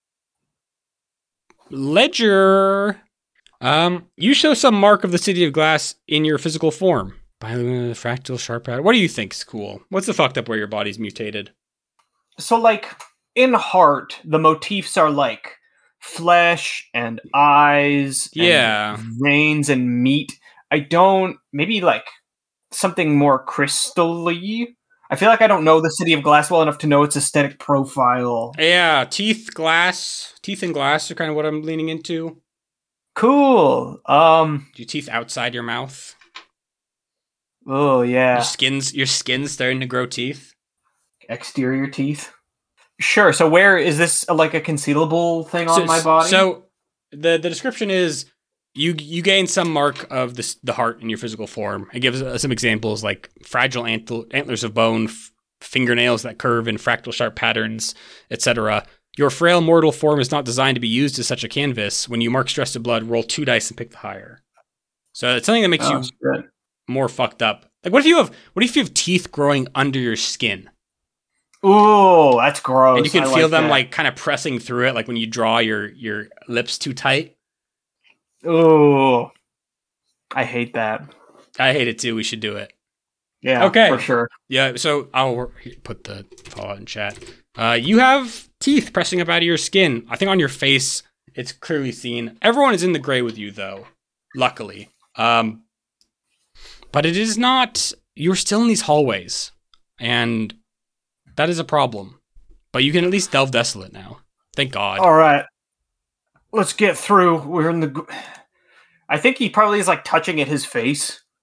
Ledger, um, you show some mark of the City of Glass in your physical form. By the fractal sharp pattern. What do you think's cool? What's the fucked up where your body's mutated?
So, like, in Heart, the motifs are like flesh and eyes,
Yeah.
and veins and meat. I don't, maybe like something more crystal-y. I feel like I don't know the City of Glass well enough to know its aesthetic profile.
Yeah, teeth, glass. Teeth and glass are kind of what I'm leaning into.
Cool. Um.
Your teeth outside your mouth.
Oh yeah.
Your skin's your skin's starting to grow teeth.
Exterior teeth. Sure. So where is this uh, like a concealable thing on
so,
my body?
So the the description is you you gain some mark of this, the heart in your physical form. It gives uh, some examples like fragile antl- antlers of bone, f- fingernails that curve in fractal sharp patterns, et cetera. Your frail mortal form is not designed to be used as such a canvas. When you mark stress to blood, roll two dice and pick the higher. So it's something that makes
Oh,
you
shit.
more fucked up. Like, what if you have what if you have teeth growing under your skin,
Ooh, that's gross.
and you can
I
feel them
that.
like kind of pressing through it, like when you draw your your lips too tight?
Ooh, I hate that.
I hate it too. We should do it.
Yeah,
Okay.
for sure.
Yeah. So I'll put the Fallout in chat. Uh, you have teeth pressing up out of your skin. I think on your face it's clearly seen. Everyone is in the gray with you, though. Luckily, um, but it is not. You're still in these hallways, and that is a problem. But you can at least delve desolate now. Thank God.
All right, let's get through. We're in the. g- I think he probably is like touching at his face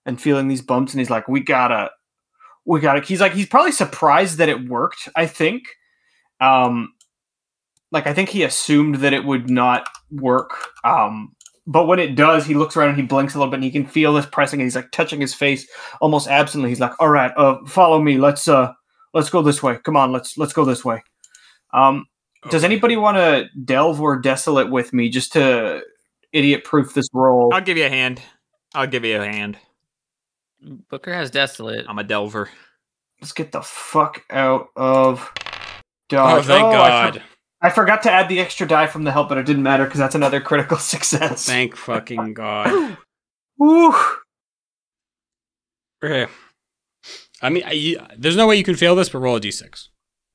and feeling these bumps, and he's like, we gotta, we gotta, he's like, he's probably surprised that it worked, I think. Um, like, I think he assumed that it would not work. Um, but when it does, he looks around and he blinks a little bit, and he can feel this pressing, and he's like touching his face almost absently. He's like, all right, uh, follow me. Let's, uh, let's go this way. Come on, let's, let's go this way. Um, okay. Does anybody want to delve or desolate with me just to idiot-proof this roll?
I'll give you a hand. I'll give you a hand.
Booker has desolate.
I'm a delver.
Let's get the fuck out of dodge.
Oh, thank
oh,
God.
I, for- I forgot to add the extra die from the help, but it didn't matter because that's another critical success.
Thank fucking God.
Woo.
Okay. I mean, I, there's no way you can fail this, but roll a d six.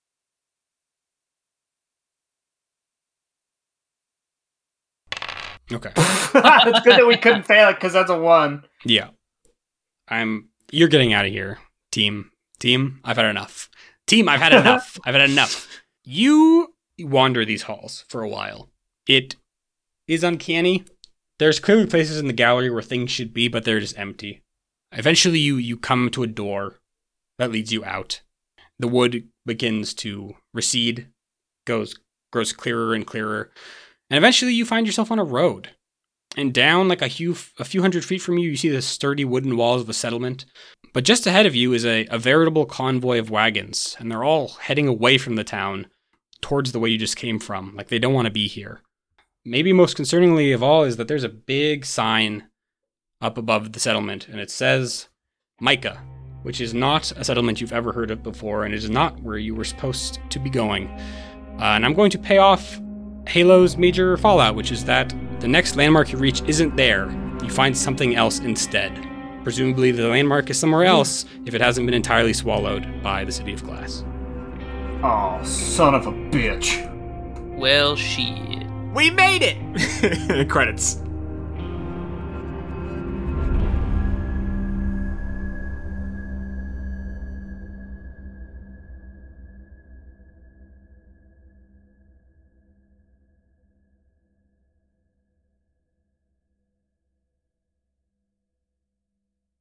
Okay.
It's good that we couldn't fail it because that's a one.
Yeah. I'm. You're getting out of here, team. Team, I've had enough. Team, I've had enough. I've had enough. You wander these halls for a while. It is uncanny. There's clearly places in the gallery where things should be, but they're just empty. Eventually, you you come to a door that leads you out. The wood begins to recede, goes grows clearer and clearer. And eventually you find yourself on a road. And down like a few, a few hundred feet from you, you see the sturdy wooden walls of a settlement. But just ahead of you is a, a veritable convoy of wagons. And they're all heading away from the town towards the way you just came from. Like they don't want to be here. Maybe most concerningly of all is that there's a big sign up above the settlement. And it says Micah, which is not a settlement you've ever heard of before. And it is not where you were supposed to be going. Uh, and I'm going to pay off Halo's major fallout, which is that the next landmark you reach isn't there. You find something else instead. Presumably the landmark is somewhere else if it hasn't been entirely swallowed by the City of Glass.
Oh, son of a bitch.
Well, shit.
We made it! Credits.